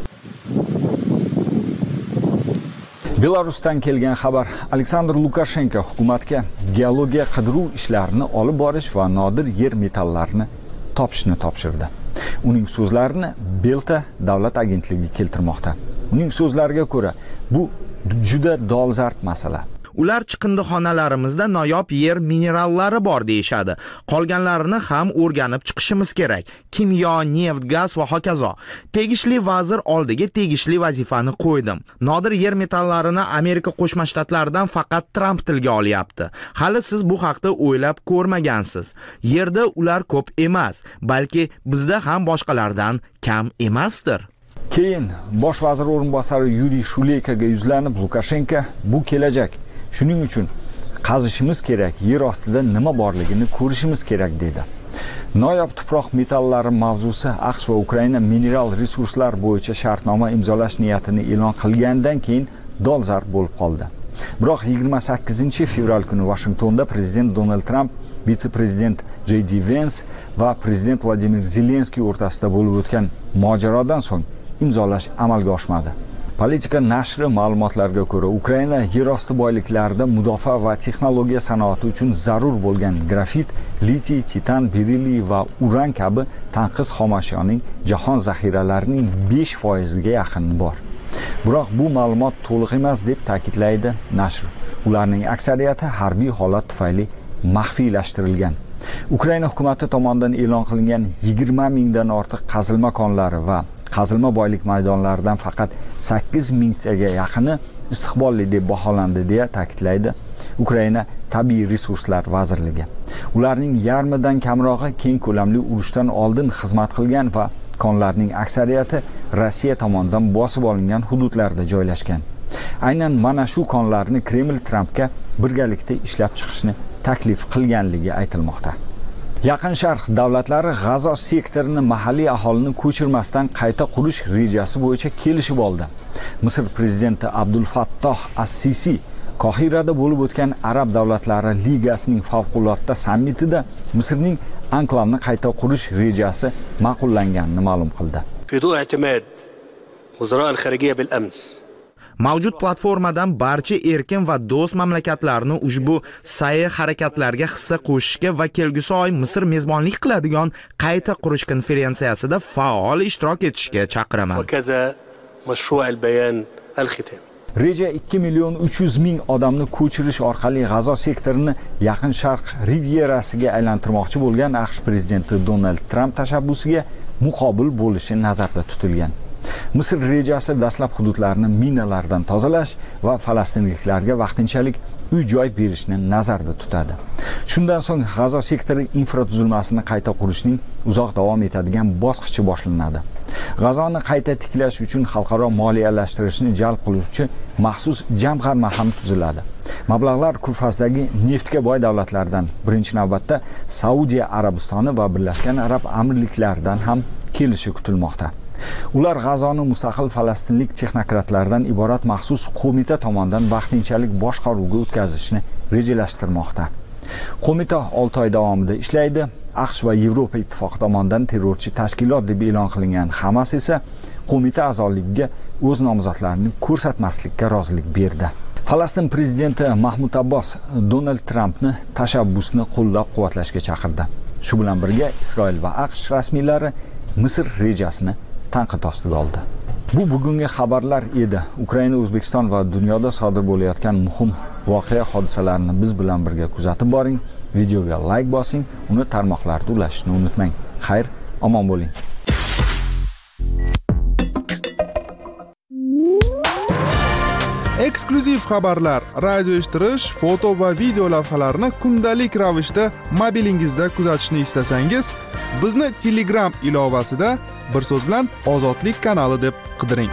Belarusdan kelgan xabar: Aleksandr Lukashenko hukumatga geologiya qidiruv ishlarini olib borish va nodir yer metallarini topishni topshirdi. Uning so'zlarini Belta davlat agentligi keltirmoqda. Uning so'zlariga ko'ra, bu juda dolzarb masala. Ular chiqindixonalarimizda noyob yer minerallari bor deyishadi. Qolganlarini ham o'rganib chiqishimiz kerak. Kimyo, neft, gaz va hokazo. Tegishli vazir oldiga tegishli vazifani qo'ydim. Nodir yer metallarini Amerika Qo'shma Shtatlaridan faqat Tramp tilga olyapti. Hali siz bu haqda o'ylab ko'rmagansiz. Yerda ular ko'p emas, balki bizda ham boshqalardan kam emasdir. Keyin bosh vazir o'rinbosari Yuriy Shuleykaga yuzlanib, Lukashenko bu kelajak. Shuning uchun qazishimiz kerak, yer ostida nima borligini ko'rishimiz kerak dedi. Noyob tuproq metallari mavzusi AQSh va Ukraina mineral resurslar bo'yicha shartnoma imzolash niyatini e'lon qilgandan keyin dolzarb bo'lib qoldi. Biroq 28-fevral kuni Washingtonda prezident Donald Trump, vitse-prezident J.D. Vance va prezident Vladimir Zelenskiy o'rtasida bo'lib o'tgan mojarodan so'ng imzolash amalga oshmadi. Politika nashri ma'lumotlarga ko'ra, Ukraina yer osti boyliklarida mudofaa va texnologiya sanoati uchun zarur bo'lgan grafit, litiy, titan, berilliy va uran kabi tanqis xomashyoning jahon zaxiralarining 5% ga yaqini bor. Biroq bu ma'lumot to'liq emas deb ta'kidlaydi nashr. Ularning aksariyati harbiy holat tufayli maxfiylashtirilgan. Ukraina hukumati tomonidan e'lon qilingan 20 mingdan ortiq qazilma konlari va qazilma boylik maydonlaridan faqat 8 mingtaga yaqini istiqbolli deb baholandi deya ta'kidlaydi Ukraina Tabiiy resurslar vazirligi. Ularning yarmidan kamrog'i keng ko'lamli urushdan oldin xizmat qilgan va konlarning aksariyati Rossiya tomonidan bosib olingan hududlarda joylashgan. Aynan mana shu konlarni Kreml Trampga birgalikda ishlab chiqishni taklif qilganligi aytilmoqda. Yaqin Sharq davlatlari G'azo sektorini mahalliy aholini ko'chirmasdan qayta qurish rejasi bo'yicha kelishib oldi. Misr prezidenti Abdul Fattoh as-Sisi Qohirada bo'lib o'tgan Arab davlatlari ligasining favqulodda sammitida Misrning anklavni qayta qurish rejasi ma'qullanganini ma'lum qildi. Mavjud platformadan barcha erkin va do'st mamlakatlarni ushbu sa'y harakatlarga hissa qo'shishga va kelgusi oy Misr mezbonlik qiladigan qayta qurish konferensiyasida faol ishtirok etishga chaqiraman. Reja 2.300.000 odamni ko'chirish orqali G'azo sektorini Yaqin Sharq rivierasiga aylantirmoqchi bo'lgan AQSh prezidenti Donald Tramp tashabbusiga muqobil bo'lishi nazarda tutilgan. Misr rejasi dastlab hududlarni minalardan tozalash va falastinliklarga vaqtinchalik uy-joy berishni nazarda tutadi. Shundan so'ng G'azo sektori infratuzilmasini qayta qurishning uzoq davom etadigan bosqichi boshlanadi. G'azoni qayta tiklash uchun xalqaro moliyalashtirishni jalb qiluvchi maxsus jamg'arma ham tuziladi. Mablag'lar kurfazdagi neftga boy davlatlardan, birinchi navbatda Saudiya Arabistoni va Birlashgan Arab Amirliklaridan ham kelishi kutilmoqda. Ular G'azoni mustaqil falastinlik texnokratlardan iborat maxsus qo'mita tomonidan vaqtinchalik boshqaruvga o'tkazishni rejalashtirmoqda. Qo'mita 6 oy davomida ishlaydi. AQSh va Yevropa ittifoqi tomonidan terrorchi tashkilot deb e'lon qilingan Hamas esa qo'mita a'zoligiga o'z nomzodlarini ko'rsatmaslikka rozilik berdi. Falastin prezidenti Mahmud Abbos Donald Trampni tashabbusni qo'llab-quvvatlashga chaqirdi. Shu bilan birga Isroil va AQSh rasmiylari Misr rejasini tanqid ostiga oldi. Bu bugungi xabarlar edi. Ukraina, O'zbekiston va dunyoda sodir bo'layotgan muhim voqea hodisalarni biz bilan birga kuzatib boring. Videoga like bosing, uni tarmoqlarda ulashishni unutmang. Xayr, omon bo'ling. Eksklyuziv xabarlar, radio eshittirish, foto va video lavhalarni kundalik ravishda mobilingizda kuzatishni istasangiz, bizni Telegram ilovasida bir so'z bilan Ozodlik kanali deb qidiring.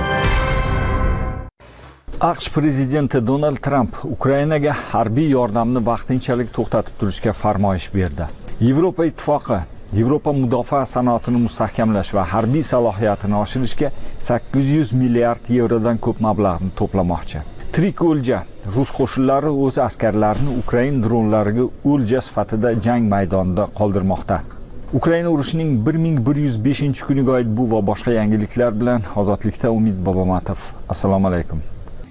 AQSh prezidenti Donald Tramp Ukrainaga harbiy yordamni vaqtinchalik to'xtatib turishga farmoyish berdi. Yevropa ittifoqi Yevropa mudofaa sanoatini mustahkamlash va harbiy salohiyatini oshirishga 800 milliard yevrodan ko'p mablag'ni to'plamoqchi. Tirik o'lja. Rus qo'shinlari o'z askarlarini Ukrain dronlariga o'lja sifatida jang maydonida qoldirmoqda. Ukraina urushining 1105-kuniga oid bu va boshqa yangiliklar bilan Ozodlikda Umid Bobomatov. Assalomu alaykum.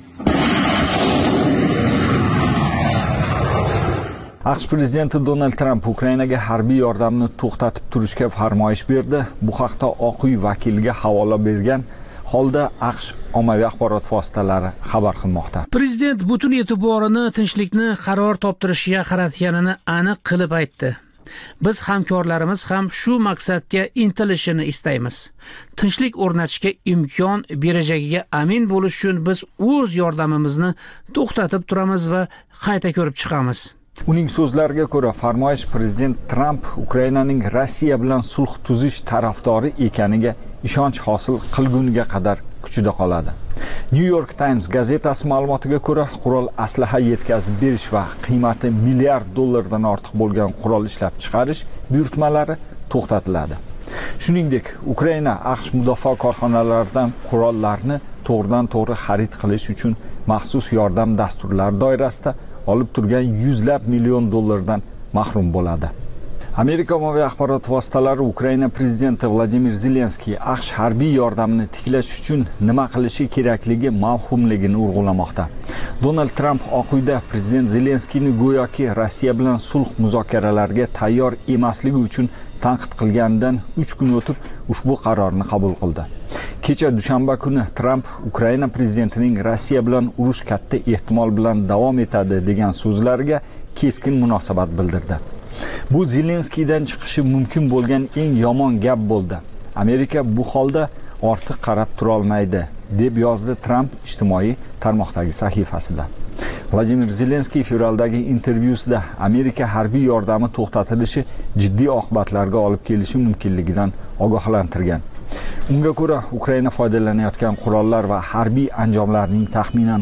AQSh prezidenti Donald Tramp Ukrainaga harbiy yordamni to'xtatib turishga farmoyish berdi. Bu haqda Oq uy vakiliga havola bergan holda AQSh ommaviy axborot vositalari xabar qilmoqda. Prezident butun e'tiborini tinchlikni qaror toptirishga qaratganini aniq qilib aytdi. Biz hamkorlarimiz ham shu maqsadga intilishini istaymiz. Tinchlik o'rnatishga imkon berajagiga amin bo'lish uchun biz o'z yordamimizni to'xtatib turamiz va qayta ko'rib chiqamiz. Uning so'zlariga ko'ra, farmoyish prezident Tramp Ukrainaning Rossiya bilan sulh tuzish tarafdori ekaniga ishonch hosil qilguniga qadar kuchida qoladi. New York Times gazetasi ma'lumotiga ko'ra, qurol aslaha yetkazib berish va qiymati $1 milliard ortiq bo'lgan qurol ishlab chiqarish buyurtmalari to'xtatiladi. Shuningdek, Ukraina AQSh mudofaa korxonalaridan qurollarni to'g'ridan-to'g'ri xarid qilish uchun maxsus yordam dasturlari doirasida olib turgan $100 million mahrum bo'ladi. Amerika ommaviy axborot vositalari Ukraina prezidenti Vladimir Zelenskiy AQSh harbiy yordamini tiklash uchun nima qilishi kerakligi mavhumligini urg'ulamoqda. Donald Tramp Oq uyda prezident Zelenskiyni go'yoki Rossiya bilan sulh muzokaralariga tayyor emasligi uchun tanqid qilganidan 3 kun o'tib ushbu qarorni qabul qildi. Kecha dushanba kuni Tramp Ukraina prezidentining Rossiya bilan urush katta ehtimol bilan davom etadi degan so'zlariga keskin munosabat bildirdi. Bu Zelenskiydan chiqishi mumkin bo'lgan eng yomon gap bo'ldi. Amerika bu holda ortiq qarab tura olmaydi, deb yozdi Tramp ijtimoiy tarmoqdagi sahifasida. Vladimir Zelenskiy fevraldagi intervyusida Amerika harbiy yordami to'xtatilishi jiddiy oqibatlarga olib kelishi mumkinligidan ogohlantirgan. Unga ko'ra, Ukraina foydalanayotgan qurollar va harbiy anjomlarning taxminan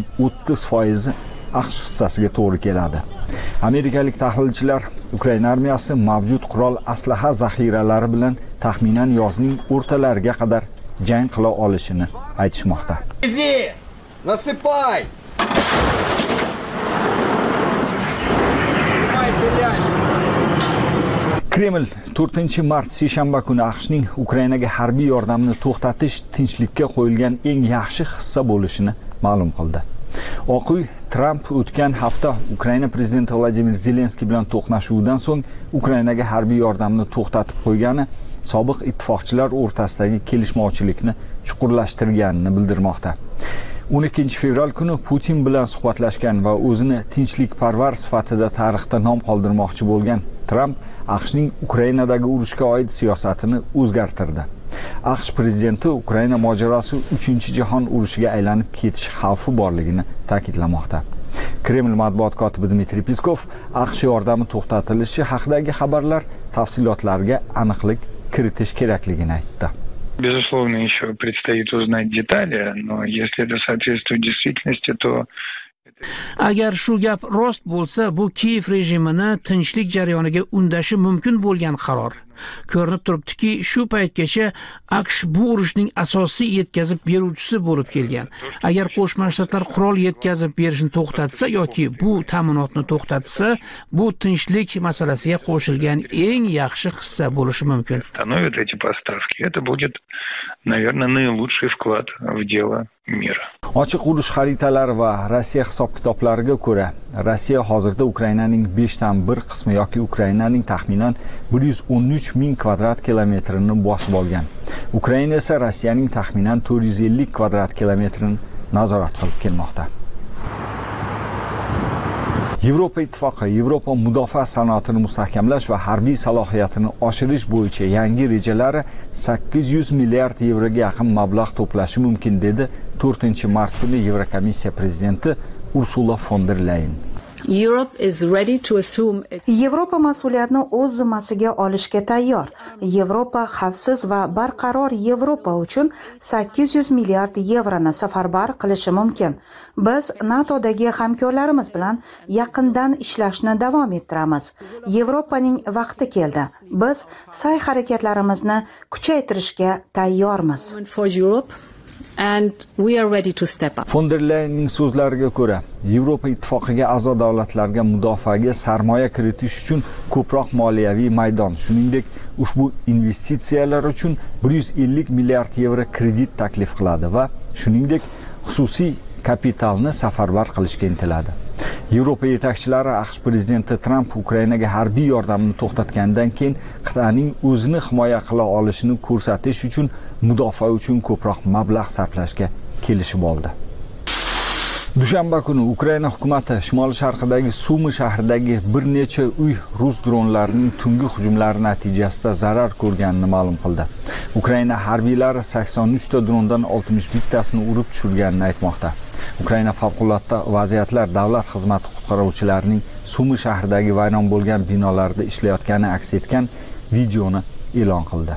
30% AQSh hissasiga to'g'ri keladi. Amerikalik tahlilchilar Ukraina armiyasi mavjud qurol aslaha zaxiralari bilan taxminan yozning o'rtalariga qadar jang qila olishini aytishmoqda. Насыпай! Kreml 4-mart seshanba kuni AQShning Ukrainaga harbiy yordamni to'xtatish tinchlikka qo'yilgan eng yaxshi hissa bo'lishini ma'lum qildi. Oq uy Tramp o'tgan hafta Ukraina prezidenti Vladimir Zelenskiy bilan to'qnashuvdan so'ng Ukrainaga harbiy yordamni to'xtatib qo'ygani sobiq ittifoqchilar o'rtasidagi kelishmovchilikni chuqurlashtirganini bildirmoqda. 12 fevral kuni Putin bilan suhbatlashgan va o'zini tinchlikparvar sifatida tarixda nom qoldirmoqchi bo'lgan Tramp AQShning Ukrainadagi urushga oid siyosatini o'zgartirdi. AQSh prezidenti Ukraina mojarosi 3-jahon urushiga aylanib ketish xavfi borligini ta'kidlamoqda. Kreml matbuot kotibi Dmitriy Peskov AQSh yordami to'xtatilishi haqidagi xabarlar tafsilotlariga aniqlik kiritish kerakligini aytdi. Безусловно, еще предстоит узнать детали, но если это соответствует действительности, то agar shu gap rost bo'lsa, bu Kiyev rejimini tinchlik jarayoniga undashi mumkin bo'lgan qaror. Ko'rinib turibdiki, shu paytgacha AQSh bu urushning asosiy yetkazib beruvchisi bo'lib kelgan. Agar Qo'shma Shtatlar qurol yetkazib berishni to'xtatsa yoki bu ta'minotni to'xtatsa, bu tinchlik masalasiga qo'shilgan eng yaxshi hissa bo'lishi mumkin. Становят эти поставки. Это будет, наверное, наилучший вклад в дело мира. Ochiq urush xaritalari va Rossiya hisob-kitoblariga ko'ra, Rossiya hozirda Ukrainaning 5/1 qismi yoki Ukrainaning taxminan 113 ming kvadrat kilometrini bosib olgan. Ukraina esa Rossiyaning taxminan 450 kvadrat kilometrini nazorat qilib kelmoqda. Yevropa Ittifoqi Yevropa mudofaa sanoatini mustahkamlash va harbiy salohiyatini oshirish bo'yicha yangi rejalari 800 milliard yevroga yaqin mablag' to'plashi mumkin dedi 4-mart kuni Yevrokomissiya prezidenti Ursula von der Leyen. Yevropa mas'uliyatni o'z zimmasiga olishga tayyor. Yevropa xavfsiz va barqaror Yevropa uchun 800 milliard yevroni safarbar qilishi mumkin. Biz NATOdagi hamkorlarimiz bilan yaqindan ishlashni davom ettiramiz. Yevropaning vaqti keldi. Biz sa'y-harakatlarimizni kuchaytirishga tayyormiz. And we are ready to step up. Von der Leyenning so'zlariga ko'ra, Yevropa ittifoqiga a'zo davlatlarga mudofaaga sarmoya kiritish uchun ko'proq moliyaviy maydon, shuningdek, ushbu investitsiyalar uchun 150 milliard yevro kredit taklif qiladi va shuningdek, xususiy kapitalni safarbar qilishga intiladi. Yevropa yetakchilari AQSh prezidenti Tramp Ukrainaga harbiy yordamni to'xtatgandan keyin qit'aning o'zini himoya qila olishini ko'rsatish uchun mudofaa uchun ko'proq mablag' sarflashga kelishib oldi. Dushanba kuni Ukraina hukumati shimol-sharqidagi Sumi shahridagi bir necha uy rus dronlarining tungi hujumlari natijasida zarar ko'rganini ma'lum qildi. Ukraina harbiylari 83 ta drondan 61 tasini urib tushirganini aytmoqda. Ukraina favqulodda vaziyatlar davlat xizmati qutqaruvchilarining Sumi shahridagi vayron bo'lgan binolarda ishlayotgani aks etgan videoni e'lon qildi.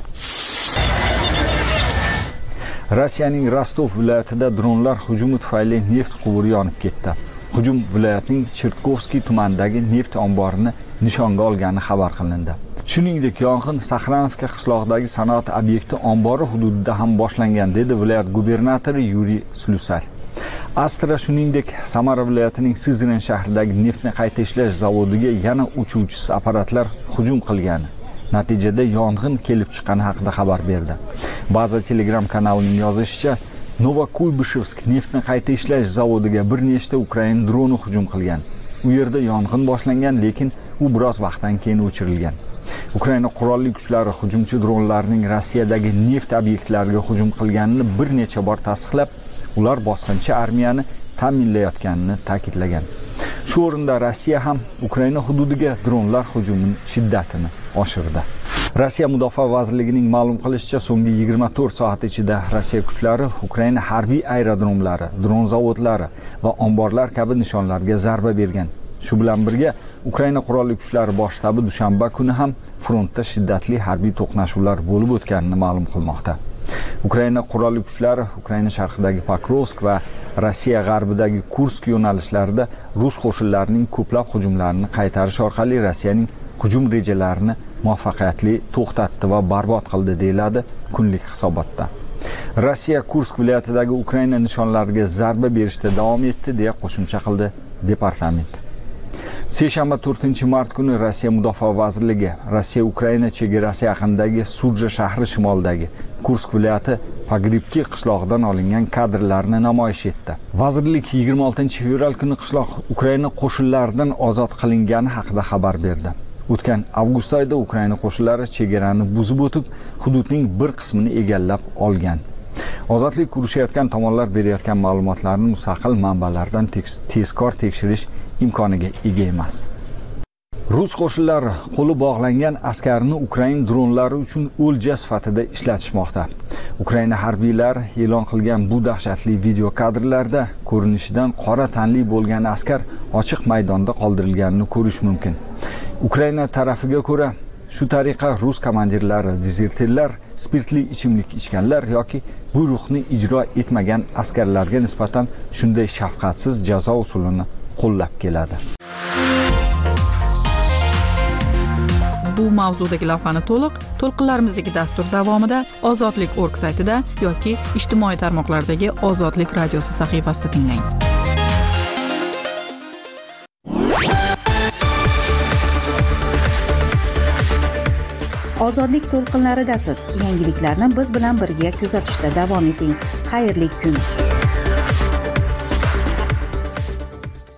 Rossiyaning Rostov viloyatida dronlar hujumi tufayli neft quvuri yonib ketdi. Hujum viloyatning Chertkovskiy tumanidagi neft omborini nishonga olgani xabar qilindi. Shuningdek, yong'in Saxranovka qishlog'idagi sanoat obyekti ombori hududida ham boshlangan, dedi viloyat gubernatori Yuriy Slusar. Astra shuningdek Samara viloyatining Sizren shahridagi neftni qayta ishlash zavodiga yana uchuvchisiz apparatlar hujum qilgan. Natijada yong'in kelib chiqqani haqida xabar berdi. Baza Telegram kanalining yozishicha, Novokuybishevsk neftni qayta ishlash zavodiga bir nechta Ukraina droni hujum qilgan. U yerda yong'in boshlangan, lekin u biroz vaqtdan keyin o'chirilgan. Ukraina qurolli kuchlari hujumchi dronlarning Rossiyadagi neft obyektlariga hujum qilganini bir necha bor tasdiqlab, ular bosqinchi armiyani ta'minlayotganini ta'kidlagan. Shu o'rinda Rossiya ham Ukraina hududiga dronlar hujumining shiddatini oshirdi. Rossiya Mudofaa vazirligining ma'lum qilishicha, so'nggi 24 soat ichida Rossiya kuchlari Ukraina harbiy aerodromlari, dron zavodlari va omborlar kabi nishonlarga zarba bergan. Shu bilan birga Ukraina qurolli kuchlari bosh shtabi dushanba kuni ham frontda shiddatli harbiy to'qnashuvlar bo'lib o'tganini ma'lum qilmoqda. Ukraina qurolli kuchlari Ukraina sharqidagi Pokrovsk va Rossiya g'arbidagi Kursk yo'nalishlarida rus qo'shinlarining ko'plab hujumlarini qaytarish orqali Rossiyaning hujum rejalarini muvaffaqiyatli to'xtatdi va barbod qildi, deyiladi kunlik hisobotda. Rossiya Kursk viloyatidagi Ukraina nishonlariga zarba berishda davom etdi, deya qo'shimcha qildi departament. Seshanba 4-mart kuni Rossiya Mudofaa vazirligi Rossiya Ukraina chegarasi yaqinidagi Sudja shahri shimolidagi Kursk viloyati Pogribki qishlog'idan olingan kadrlarni namoyish etdi. Vazirlik 26-fevral kuni qishloq Ukraina qo'shinlaridan ozod qilingani haqida xabar berdi. O'tgan avgust oyida Ukraina qo'shinlari chegarani buzib o'tib, hududning bir qismini egallab olgan. Ozodlik urushayotgan tomonlar berayotgan ma'lumotlarni mustaqil manbalardan tezkor tekshirish imkoniga ega emas. Rus qo'shinlari qo'li bog'langan askarni Ukraina dronlari uchun o'lja sifatida ishlatishmoqda. Ukraina harbiylari e'lon qilgan bu dahshatli video kadrlarda ko'rinishidan qora tanli bo'lgan askar ochiq maydonda qoldirilganini ko'rish mumkin. Ukraina tarafiga ko'ra, shu tariqa rus komandirlari, dezertirlar, spirtli ichimlik ichganlar yoki buyruqni ijro etmagan askarlarga nisbatan shunday shafqatsiz jazo usulini qo'llab keladi. Bu mavzudagi lavhani to'lqinlarimizdagi dastur davomida Ozodlik.org saytida yoki ijtimoiy tarmoqlardagi Ozodlik radiosi sahifasida tinglang. Ozodlik to'lqinlaridasiz. Yangiliklarni biz bilan birga kuzatishda davom eting. Xayrli kun.